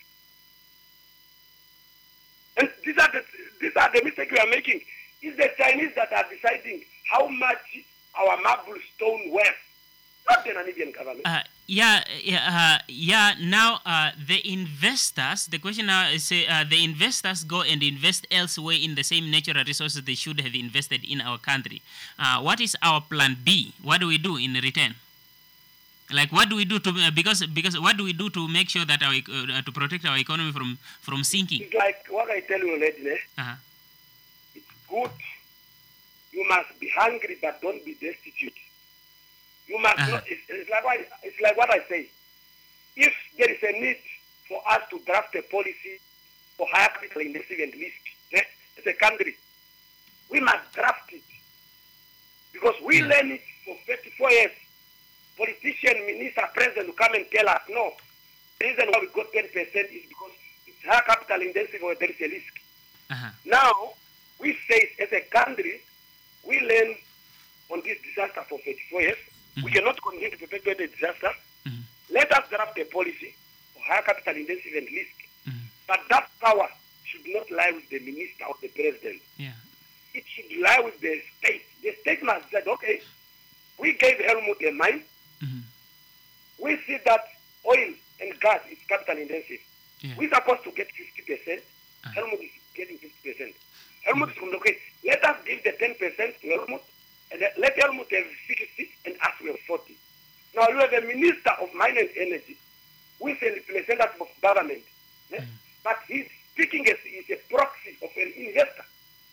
And these are the these are the mistakes we are making. It's the Chinese that are deciding how much our marble stone worth, not the Namibian government. Uh, yeah, yeah, uh, yeah. Now uh, the investors. The question now is: uh, the investors go and invest elsewhere in the same natural resources they should have invested in our country. Uh, what is our plan B? What do we do in return? Like, what do we do to uh, because because what do we do to make sure that our uh, to protect our economy from from sinking? It's like what I tell you, lady. Uh-huh. It's good. You must be hungry, but don't be destitute. You must uh-huh. not. It's, it's like what, it's like what I say. If there is a need for us to draft a policy for higher capital intensive and risk eh, as a country, we must draft it because we yeah. learn it for thirty-four years. Politician, minister, president will come and tell us, no, the reason why we got ten percent is because it's high capital intensive or there is a risk. Uh-huh. Now, we say as a country, we learn on this disaster for thirty-four years. Mm-hmm. We cannot continue to perpetuate the disaster. Mm-hmm. Let us draft a policy for high capital intensive and risk. Mm-hmm. But that power should not lie with the minister or the president. Yeah. It should lie with the state. The state must say, okay, we gave Helmut a mine. Mm-hmm. We see that oil and gas is capital intensive. Yeah. We're supposed to get fifty percent. Uh-huh. Helmut is getting fifty percent. Helmut mm-hmm. is from, okay, let us give the ten percent to Helmut, and let Helmut have sixty and us we have forty. Now you have a minister of mine and energy who is a representative of government. Mm-hmm. But he's speaking as he's a proxy of an investor.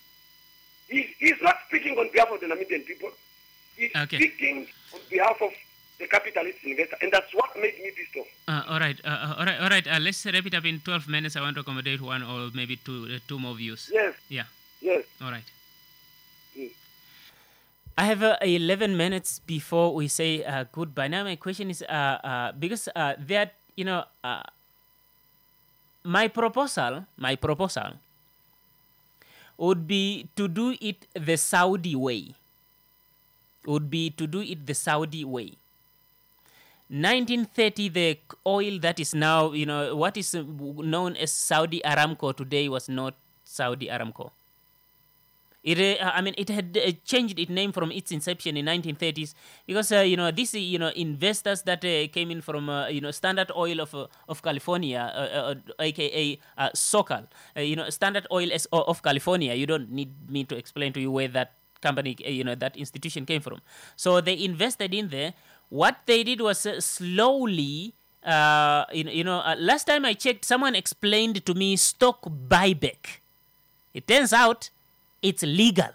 He, he's not speaking on behalf of the Namibian people. He's okay. speaking on behalf of the capitalist investor, and that's what made me pissed off. Uh, all right, uh, all right, all right. Uh, let's wrap it up in twelve minutes. I want to accommodate one or maybe two, uh, two more views. Yes. Yeah. Yes. All right. Mm. I have uh, eleven minutes before we say uh, goodbye. Now my question is, uh, uh, because uh, that you know, uh, my proposal, my proposal would be to do it the Saudi way. Would be to do it the Saudi way. nineteen thirty, the oil that is now, you know, what is known as Saudi Aramco today was not Saudi Aramco. It, uh, I mean, it had uh, changed its name from its inception in nineteen thirties because, uh, you know, these, you know, investors that uh, came in from, uh, you know, Standard Oil of uh, of California, uh, uh, aka uh, SoCal, uh, you know, Standard Oil of California. You don't need me to explain to you where that company, you know, that institution came from. So they invested in there. What they did was uh, slowly, uh, you, you know, uh, last time I checked, someone explained to me stock buyback. It turns out it's legal.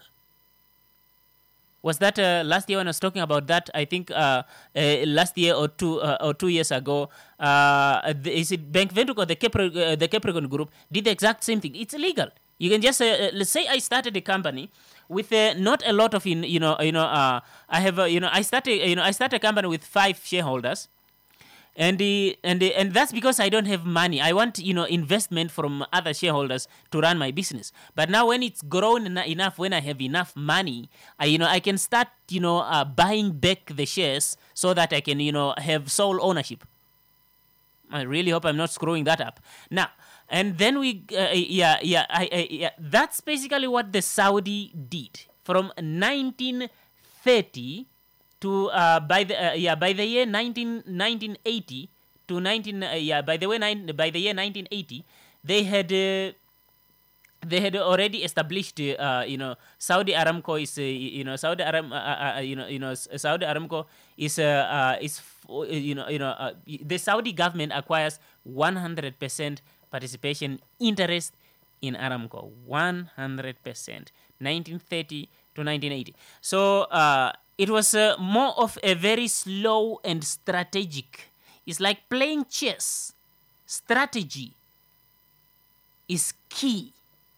Was that uh, last year when I was talking about that? I think uh, uh, last year or two uh, or two years ago, uh, the, is it Bank Ventuco, the Capri, uh, the Capricorn Group, did the exact same thing. It's illegal. You can just uh, let's say I started a company with uh, not a lot of in, you know you know uh, I have uh, you know I started you know I started a company with five shareholders, and the and the, and that's because I don't have money. I want you know investment from other shareholders to run my business. But now when it's grown en- enough, when I have enough money, I you know I can start you know uh, buying back the shares so that I can you know have sole ownership. I really hope I'm not screwing that up now. And then we, uh, yeah, yeah, I, I, yeah, that's basically what the Saudi did from nineteen thirty to uh, by the uh, yeah by the year nineteen eighty to nineteen uh, yeah by the way nine, by the year nineteen eighty they had uh, they had already established uh, you know Saudi Aramco is uh, you know Saudi Aram uh, uh, you know you know Saudi Aramco is uh, uh, is you know you know uh, the Saudi government acquires one hundred percent participation interest in Aramco, one hundred percent, nineteen thirty to nineteen eighty. So uh, it was uh, more of a very slow and strategic. It's like playing chess. Strategy is key.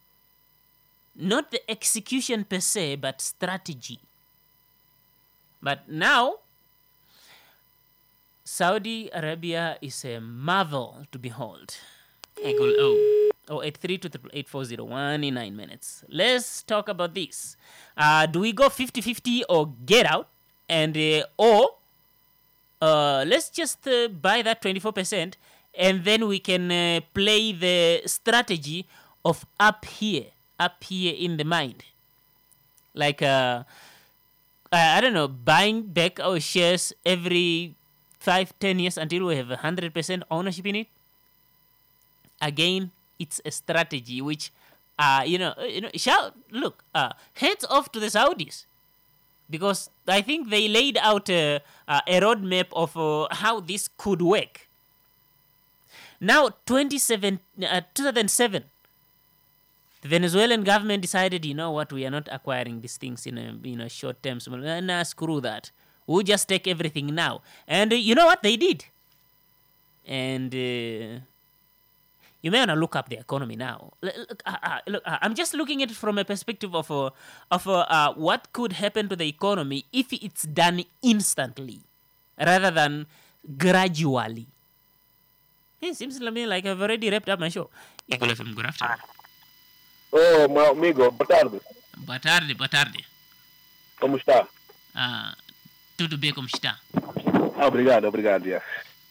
Not the execution per se, but strategy. But now, Saudi Arabia is a marvel to behold. Eagle O. Oh, eight three two eight four zero one in nine minutes. Let's talk about this. Uh, do we go fifty-fifty or get out? And uh, or uh, let's just uh, buy that twenty-four percent and then we can uh, play the strategy of up here, up here in the mind. Like, uh, I, I don't know, buying back our shares every five, ten years until we have one hundred percent ownership in it. Again, it's a strategy which, uh, you know, you know, shall look, uh, heads off to the Saudis, because I think they laid out a, uh, a roadmap of uh, how this could work. Now, twenty-seven, uh, two thousand seven, the Venezuelan government decided, you know what, we are not acquiring these things in a you know short term. So, nah, screw that. We'll just take everything now. And uh, you know what they did? And uh, you may want to look up the economy now. Look, uh, uh, look uh, I'm just looking at it from a perspective of uh, of uh, uh, what could happen to the economy if it's done instantly, rather than gradually. It seems to me like I've already wrapped up my show. Eagle F M, good afternoon. Oh, meu amigo, boa tarde. Boa tarde, boa tarde. Como está? Uh, tudo bem, como está? Ah, obrigado, obrigado, yeah.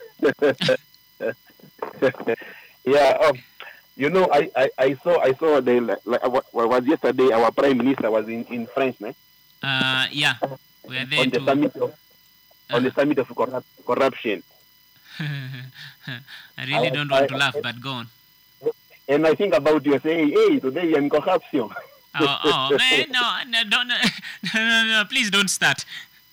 Yeah, um, you know, I, I, I saw I saw the like what was yesterday. Our prime minister was in, in France, ne? Uh, yeah, we are there on the to... summit of uh. on the summit of corrupt, corruption. I really don't I, want to I, laugh, I, but go on. And I think about you saying, hey, today I'm corruption. Oh, oh man, no, no, don't, no, no, no, please don't start.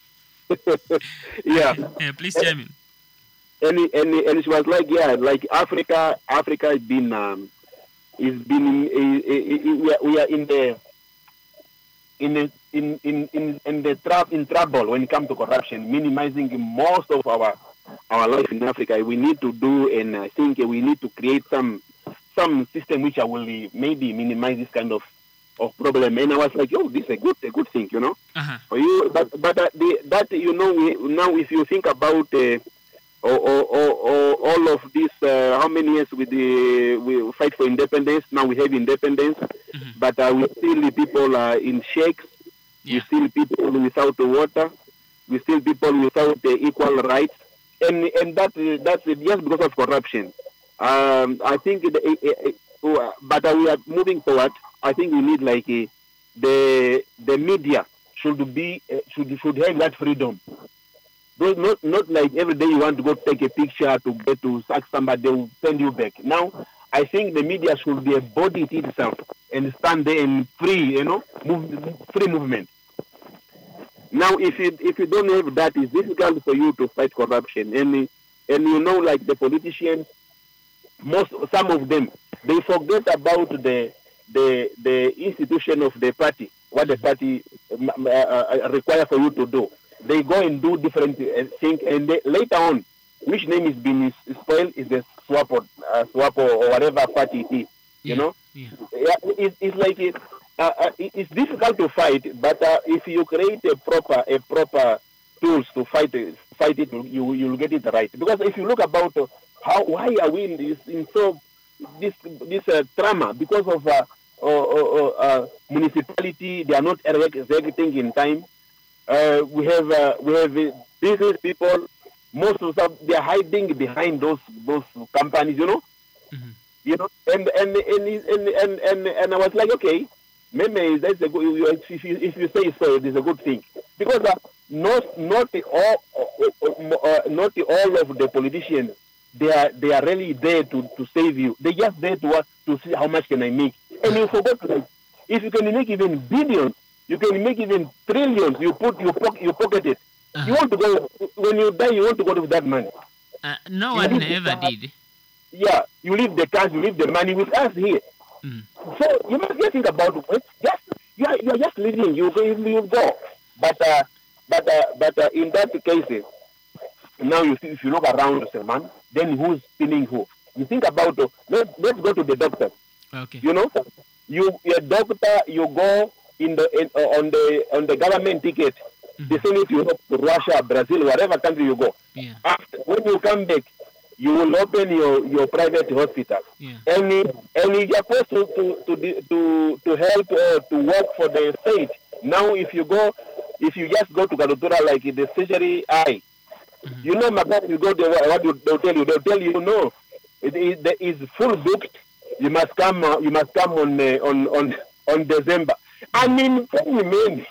Yeah. Yeah, please chime in. And, and and she was like, yeah, like Africa, Africa has been, um, is been, in, we, are, we are in the, in the, in in in in the trap in trouble when it comes to corruption, minimizing most of our our life in Africa. We need to do, and I think we need to create some some system which I will maybe minimize this kind of of problem. And I was like, oh, this is a good a good thing, you know. Uh-huh. For you, but but uh, the, that you know, we, now if you think about. Uh, Or, or, or, or all of this, uh, how many years with the we fight for independence? Now we have independence, mm-hmm. but uh, we still people uh, in shakes. Yeah. We still people without water. We still people without uh, equal rights, and and that uh, that's just because of corruption. Um, I think, the, uh, uh, but uh, we are moving forward. I think we need like uh, the the media should be uh, should should have that freedom. Not not like every day you want to go take a picture to get to sack somebody, they will send you back. Now, I think the media should be a body itself and stand there and free, you know, move, free movement. Now, if you if you don't have that, it's difficult for you to fight corruption. And and you know, like the politicians, most some of them they forget about the the the institution of the party, what the party uh, uh, require for you to do. They go and do different uh, things, and they, later on, which name is being spoiled is the SWAPO, uh, SWAPO or whatever party it is. You yeah, know, yeah. Yeah, it, it's like it, uh, uh, it, it's difficult to fight, but uh, if you create a proper a proper tools to fight it, fight it, you you'll get it right. Because if you look about uh, how why are we in this in so this this uh, trauma because of uh, uh, uh, uh, municipality, they are not executing in time. Uh, we have uh, we have uh, business people. Most of them they are hiding behind those those companies, you know. Mm-hmm. You know, and and and, and and and and I was like, okay, maybe that's a good. If you if you say so, it is a good thing because uh, not not all uh, uh, not all of the politicians they are they are really there to, to save you. They just there to uh, to see how much can I make, and you forgot like if you can make even billions. You can make even trillions. You put you pocket you pocket it. Uh-huh. You want to go when you die. You want to go with that money. Uh, no you one ever did. Yeah, you leave the cash. You leave the money with us here. Mm. So you must just think about it. Just you are, you are just living. You go, you go. But uh, but uh, but uh, in that case, now you see if you look around, man, then who's stealing who? You think about uh, let let's go to the doctor. Okay. You know, you a doctor. You go. In the in, uh, on the on the government ticket, Mm-hmm. They send it to Europe, to Russia, Brazil, wherever country you go. Yeah. After, when you come back, you will open your, your private hospital. Yeah. And, and you're supposed to, to, to, to, to help uh, to work for the state. Now, if you go, if you just go to Garutura, like in the surgery eye, mm-hmm. you know, my you go there, what do they'll tell you? They'll tell you, no, it is it is full booked. You must come. Uh, you must come on uh, on on on December. I'm in pain, man.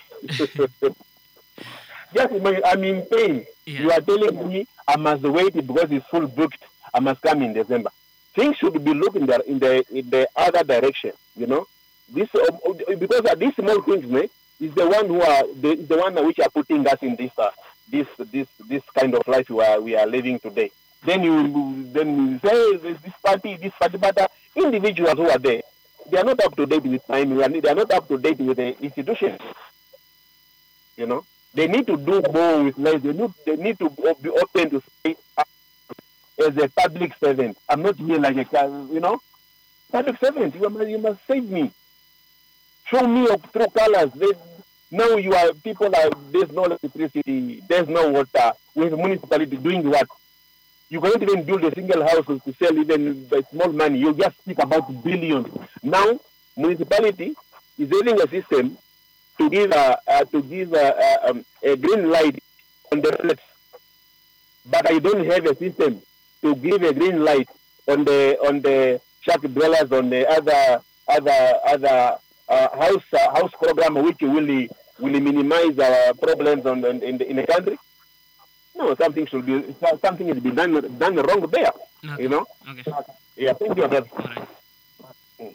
Just I'm in pain. Yeah. You are telling me I must wait because it's full booked. I must come in December. Things should be looking there in the in the other direction. You know, this uh, because uh, these small things, man, is the one who are the the one which are putting us in this uh, this this this kind of life we are we are living today. Then you then you say this party, this party, but uh, individuals who are there, they are not up to date with time. They are not up to date with the institutions. You know, they need to do more with less. They need they need to be open to say, uh, as a public servant, I'm not here like a you know, public servant. You must you must save me. Show me your true colors. They, now you are people are there's no electricity, there's no water. With municipality doing what? You cannot even build a single house to sell even by small money. You just speak about billions. Now, municipality is having a system to give a, uh, to give a, a, um, a green light on the flats. But I don't have a system to give a green light on the on the shack dwellers, on the other other other uh, house uh, house program, which will will minimize our problems on the, in the in the country. No, something should be something has been done done wrong there. Okay. You know. Okay. Yeah, thank you. All right. Mm.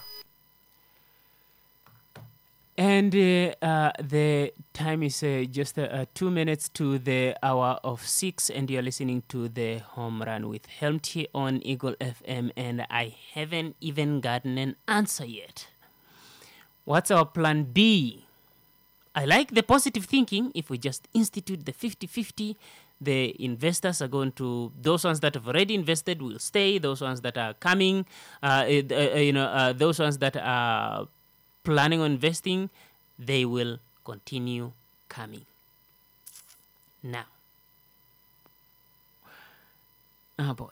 And uh, uh, the time is uh, just uh, two minutes to the hour of six, and you're listening to the Home Run with Helmty on Eagle F M, and I haven't even gotten an answer yet. What's our plan B? I like the positive thinking. If we just institute the fifty-fifty, the investors are going to, those ones that have already invested will stay. Those ones that are coming, uh, uh, you know, uh, those ones that are planning on investing, they will continue coming. Now, oh boy.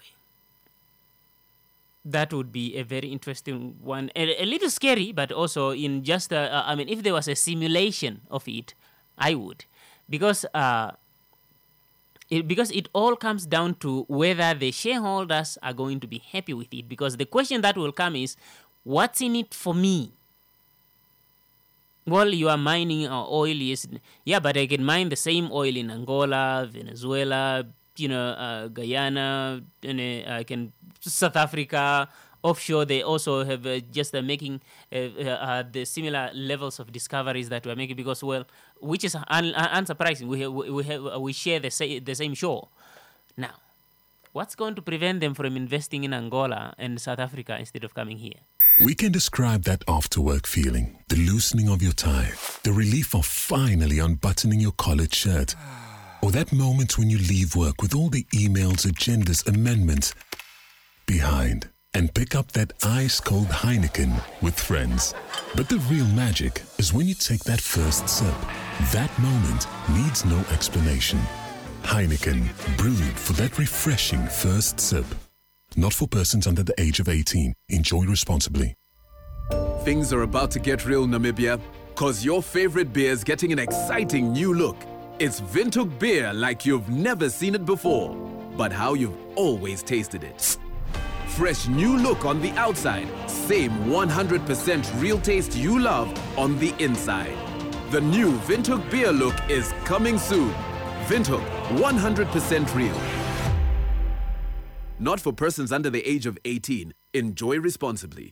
That would be a very interesting one. A, a little scary, but also in just, uh, uh, I mean, if there was a simulation of it, I would. Because, uh, it, because it all comes down to whether the shareholders are going to be happy with it. Because the question that will come is, what's in it for me? Well, you are mining uh, oil, yes. Yeah, but I can mine the same oil in Angola, Venezuela, you know, uh, Guyana, and uh, I can South Africa, offshore. They also have uh, just uh, making uh, uh, the similar levels of discoveries that we're making because, well, which is un- unsurprising. We have, we have uh, we share the sa- the same shore. Now, what's going to prevent them from investing in Angola and South Africa instead of coming here? We can describe that after-work feeling, the loosening of your tie, the relief of finally unbuttoning your collared shirt, or that moment when you leave work with all the emails, agendas, amendments behind and pick up that ice-cold Heineken with friends. But the real magic is when you take that first sip. That moment needs no explanation. Heineken, brewed for that refreshing first sip. Not for persons under the age of eighteen. Enjoy responsibly. Things are about to get real, Namibia, cause your favorite beer is getting an exciting new look. It's Windhoek beer like you've never seen it before, but how you've always tasted it. Fresh new look on the outside, same one hundred percent real taste you love on the inside. The new Windhoek beer look is coming soon. Windhoek, one hundred percent real. Not for persons under the age of eighteen. Enjoy responsibly.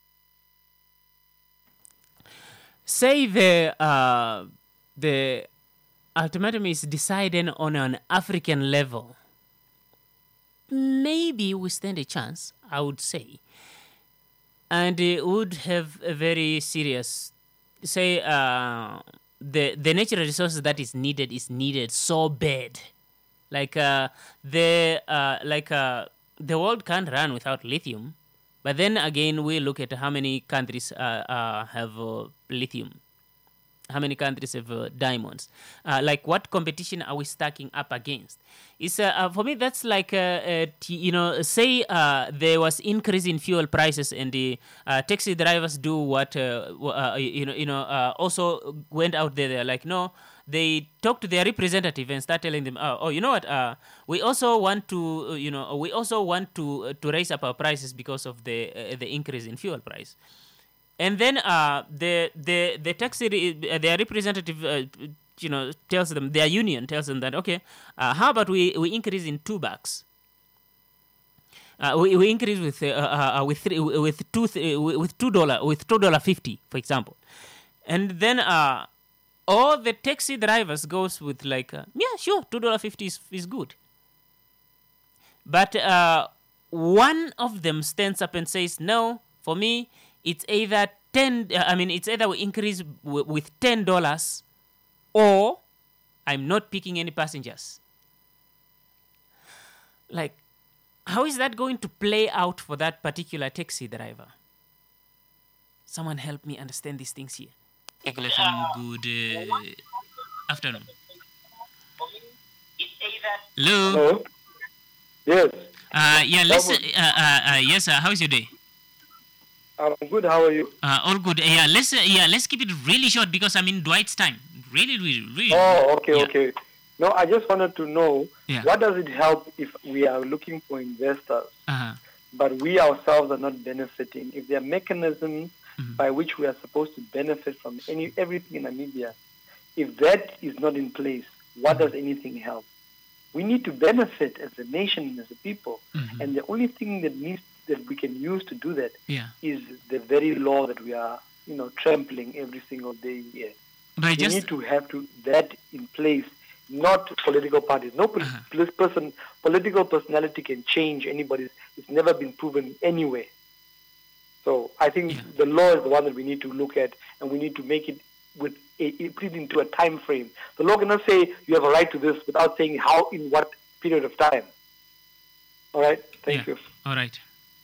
Say the uh, the ultimatum is decided on an African level. Maybe we stand a chance, I would say. And it would have a very serious, say, uh, the, the natural resources that is needed is needed so bad. Like, uh, the, uh, like uh, the world can't run without lithium. But then again, we look at how many countries uh, uh, have uh, lithium. How many countries have uh, diamonds? Uh, like, what competition are we stacking up against? It's, uh, uh, for me, that's like, uh, uh, t- you know, say uh, there was increase in fuel prices and the uh, taxi drivers do what, uh, uh, you know, you know, uh, also went out there. They're like, no, they talk to their representative and start telling them, oh, oh you know what, uh, we also want to, uh, you know, we also want to uh, to raise up our prices because of the uh, the increase in fuel price. And then uh, the the the taxi re- their representative uh, you know tells them, their union tells them that, okay, uh, how about we, we increase in two bucks. Uh, we, we increase with uh, uh, with three, with two th- with two dollar with two dollar fifty, for example, and then uh, all the taxi drivers goes with like uh, yeah, sure, two dollar fifty is is good. But uh, one of them stands up and says, no, for me, it's either ten. I mean, it's either we increase w- with ten dollars, or I'm not picking any passengers. Like, how is that going to play out for that particular taxi driver? Someone help me understand these things here. Good uh, afternoon. Hello. Hello. Yes. Uh, yeah. Let's. Uh, uh, uh, yes. Uh, how is your day? I'm good. How are you? Uh, all good. Yeah, let's uh, yeah, let's keep it really short because I'm in Dwight's time. Really, really, really. Oh, okay, yeah. okay. No, I just wanted to know, yeah. what does it help if we are looking for investors, uh-huh. but we ourselves are not benefiting? If there are mechanisms mm-hmm. by which we are supposed to benefit from any everything in Namibia, if that is not in place, what mm-hmm. does anything help? We need to benefit as a nation, as a people, mm-hmm. and the only thing that needs that we can use to do that yeah. is the very law that we are, you know, trampling every single day here. But we just... need to have to that in place, not political parties. No uh-huh. person, political personality can change anybody. It's never been proven anywhere. So I think yeah. the law is the one that we need to look at, and we need to make it with a, put it into a time frame. The law cannot say you have a right to this without saying how, in what period of time. All right. Thank yeah. you. All right.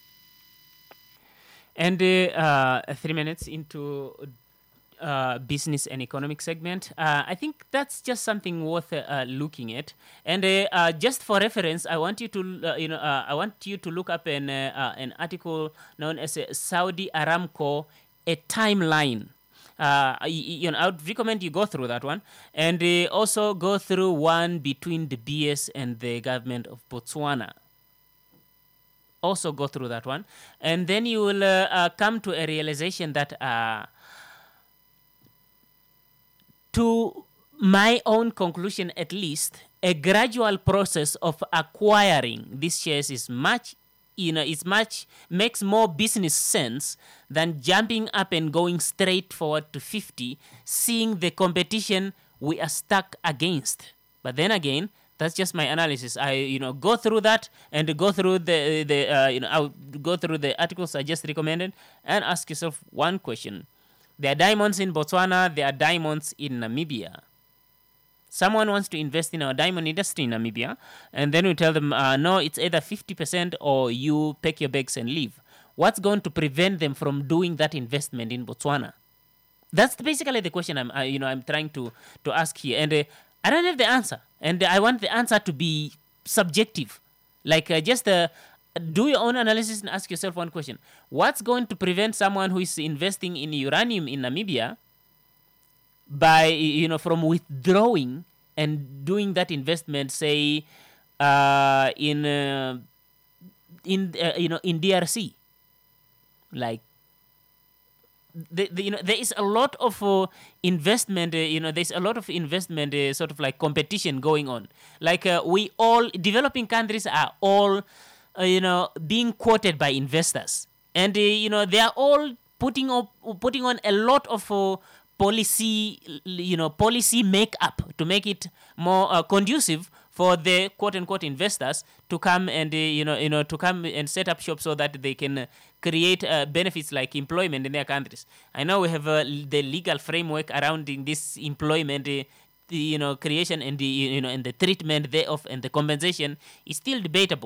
And uh, uh, three minutes into uh, business and economic segment, uh, I think that's just something worth uh, looking at. And uh, uh, just for reference, I want you to, uh, you know, uh, I want you to look up an uh, uh, an article known as uh, Saudi Aramco, a timeline. Uh, you, you know, I would recommend you go through that one, and uh, also go through one between the B S and the government of Botswana. Also go through that one, and then you will uh, uh, come to a realization that uh, to my own conclusion at least, a gradual process of acquiring these shares is much, you know, it's much, makes more business sense than jumping up and going straight forward to fifty, seeing the competition we are stuck against. But then again, that's just my analysis. I, you know, go through that and go through the, the uh, you know, I'll go through the articles I just recommended and ask yourself one question. There are diamonds in Botswana. There are diamonds in Namibia. Someone wants to invest in our diamond industry in Namibia, and then we tell them, uh, no, it's either fifty percent or you pack your bags and leave. What's going to prevent them from doing that investment in Botswana? That's basically the question I'm, uh, you know, I'm trying to to ask here, and uh, I don't have the answer, and I want the answer to be subjective. Like, uh, just uh, do your own analysis and ask yourself one question. What's going to prevent someone who is investing in uranium in Namibia by, you know, from withdrawing and doing that investment, say, uh, in, uh, in uh, you know, in D R C? Like, The, the, you know, there is a lot of uh, investment, uh, you know, there's a lot of investment, uh, sort of like competition going on. Like uh, we all, developing countries are all, uh, you know, being quoted by investors. And, uh, you know, they are all putting up, putting on a lot of uh, policy, you know, policy make-up to make it more uh, conducive for the quote-unquote investors to come and, uh, you know, you know, to come and set up shop so that they can uh, create uh, benefits like employment in their countries. I know we have uh, the legal framework around in this employment, uh, the, you know, creation and the, you know, and the treatment thereof and the compensation is still debatable.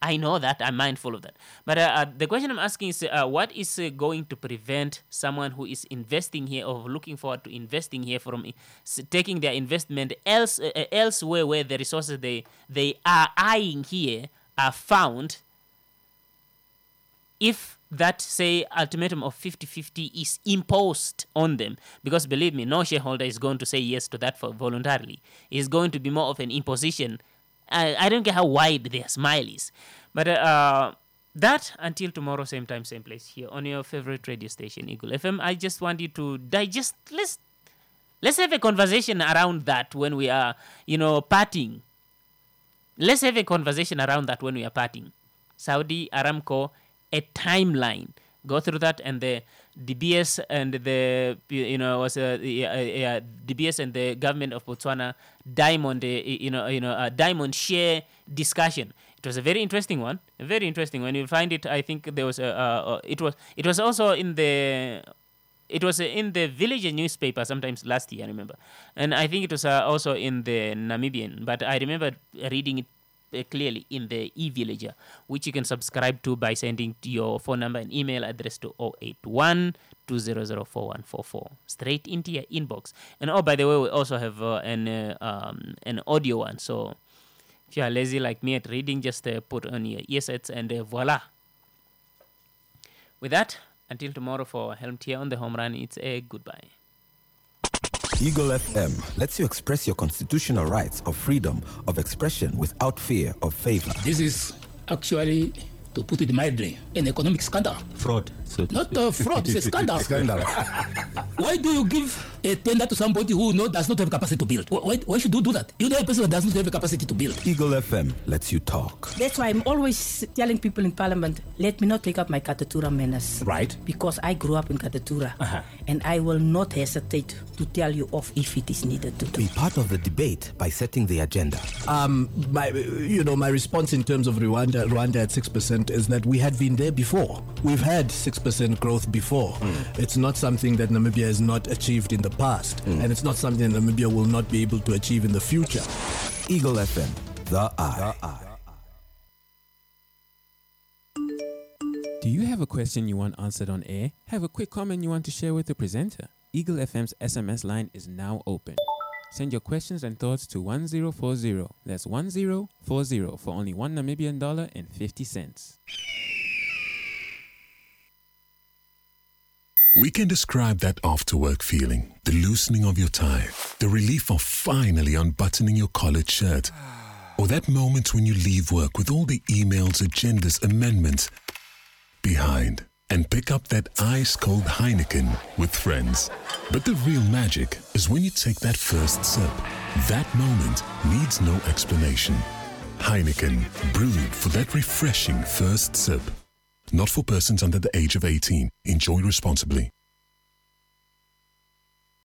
I know that. I'm mindful of that. But uh, uh, the question I'm asking is, uh, what is uh, going to prevent someone who is investing here or looking forward to investing here from uh, taking their investment else uh, elsewhere where the resources they they are eyeing here are found, if that, say, ultimatum of fifty-fifty is imposed on them? Because believe me, no shareholder is going to say yes to that for voluntarily. It's going to be more of an imposition. I, I don't care how wide their smile is. But uh, that, until tomorrow, same time, same place, here on your favorite radio station, Eagle F M, I just want you to digest. Let's, let's have a conversation around that when we are, you know, parting. Let's have a conversation around that when we are parting. Saudi Aramco, a timeline. Go through that, and the D B S and the you know was a uh, uh, D B S and the government of Botswana diamond uh, you know you know uh, diamond share discussion. It was a very interesting one, a very interesting one. You find it. I think there was a uh, it was it was also in the it was in the village newspaper sometimes last year, I remember, and I think it was uh, also in the Namibian. But I remember reading it clearly in the e-villager, which you can subscribe to by sending your phone number and email address to zero eight one, two zero zero, four one four four straight into your inbox. And oh, by the way, we also have uh, an uh, um, an audio one, so if you are lazy like me at reading, just uh, put on your earsets and uh, voila. With that, until tomorrow for Helmut here on the Home Run, it's a goodbye. Eagle F M lets you express your constitutional rights of freedom of expression without fear of favor. This is actually, to put it mildly, an economic scandal. Fraud. So not a fraud, it's a scandal. Scandal. Why do you give a tender to somebody who no, does not have capacity to build? Why, why should you do that? You know a person that does not have a capacity to build. Eagle F M lets you talk. That's why I'm always telling people in Parliament, let me not take up my Katatura menace. Right. Because I grew up in Katatura. Uh-huh. And I will not hesitate to tell you off if it is needed to do. Be part of the debate by setting the agenda. Um, my, you know, my response in terms of Rwanda, Rwanda at six percent is that we had been there before. We've had six percent growth before. Mm. It's not something that Namibia has not achieved in the past. Mm. And it's not something that Namibia will not be able to achieve in the future. Eagle F M, the eye. The eye. Do you have a question you want answered on air? Have a quick comment you want to share with the presenter? Eagle F M's S M S line is now open. Send your questions and thoughts to one zero four zero. That's one zero four zero for only one Namibian dollar and fifty cents. We can describe that after-work feeling, the loosening of your tie, the relief of finally unbuttoning your collared shirt, or that moment when you leave work with all the emails, agendas, amendments behind and pick up that ice-cold Heineken with friends. But the real magic is when you take that first sip. That moment needs no explanation. Heineken, brewed for that refreshing first sip. Not for persons under the age of eighteen. Enjoy responsibly.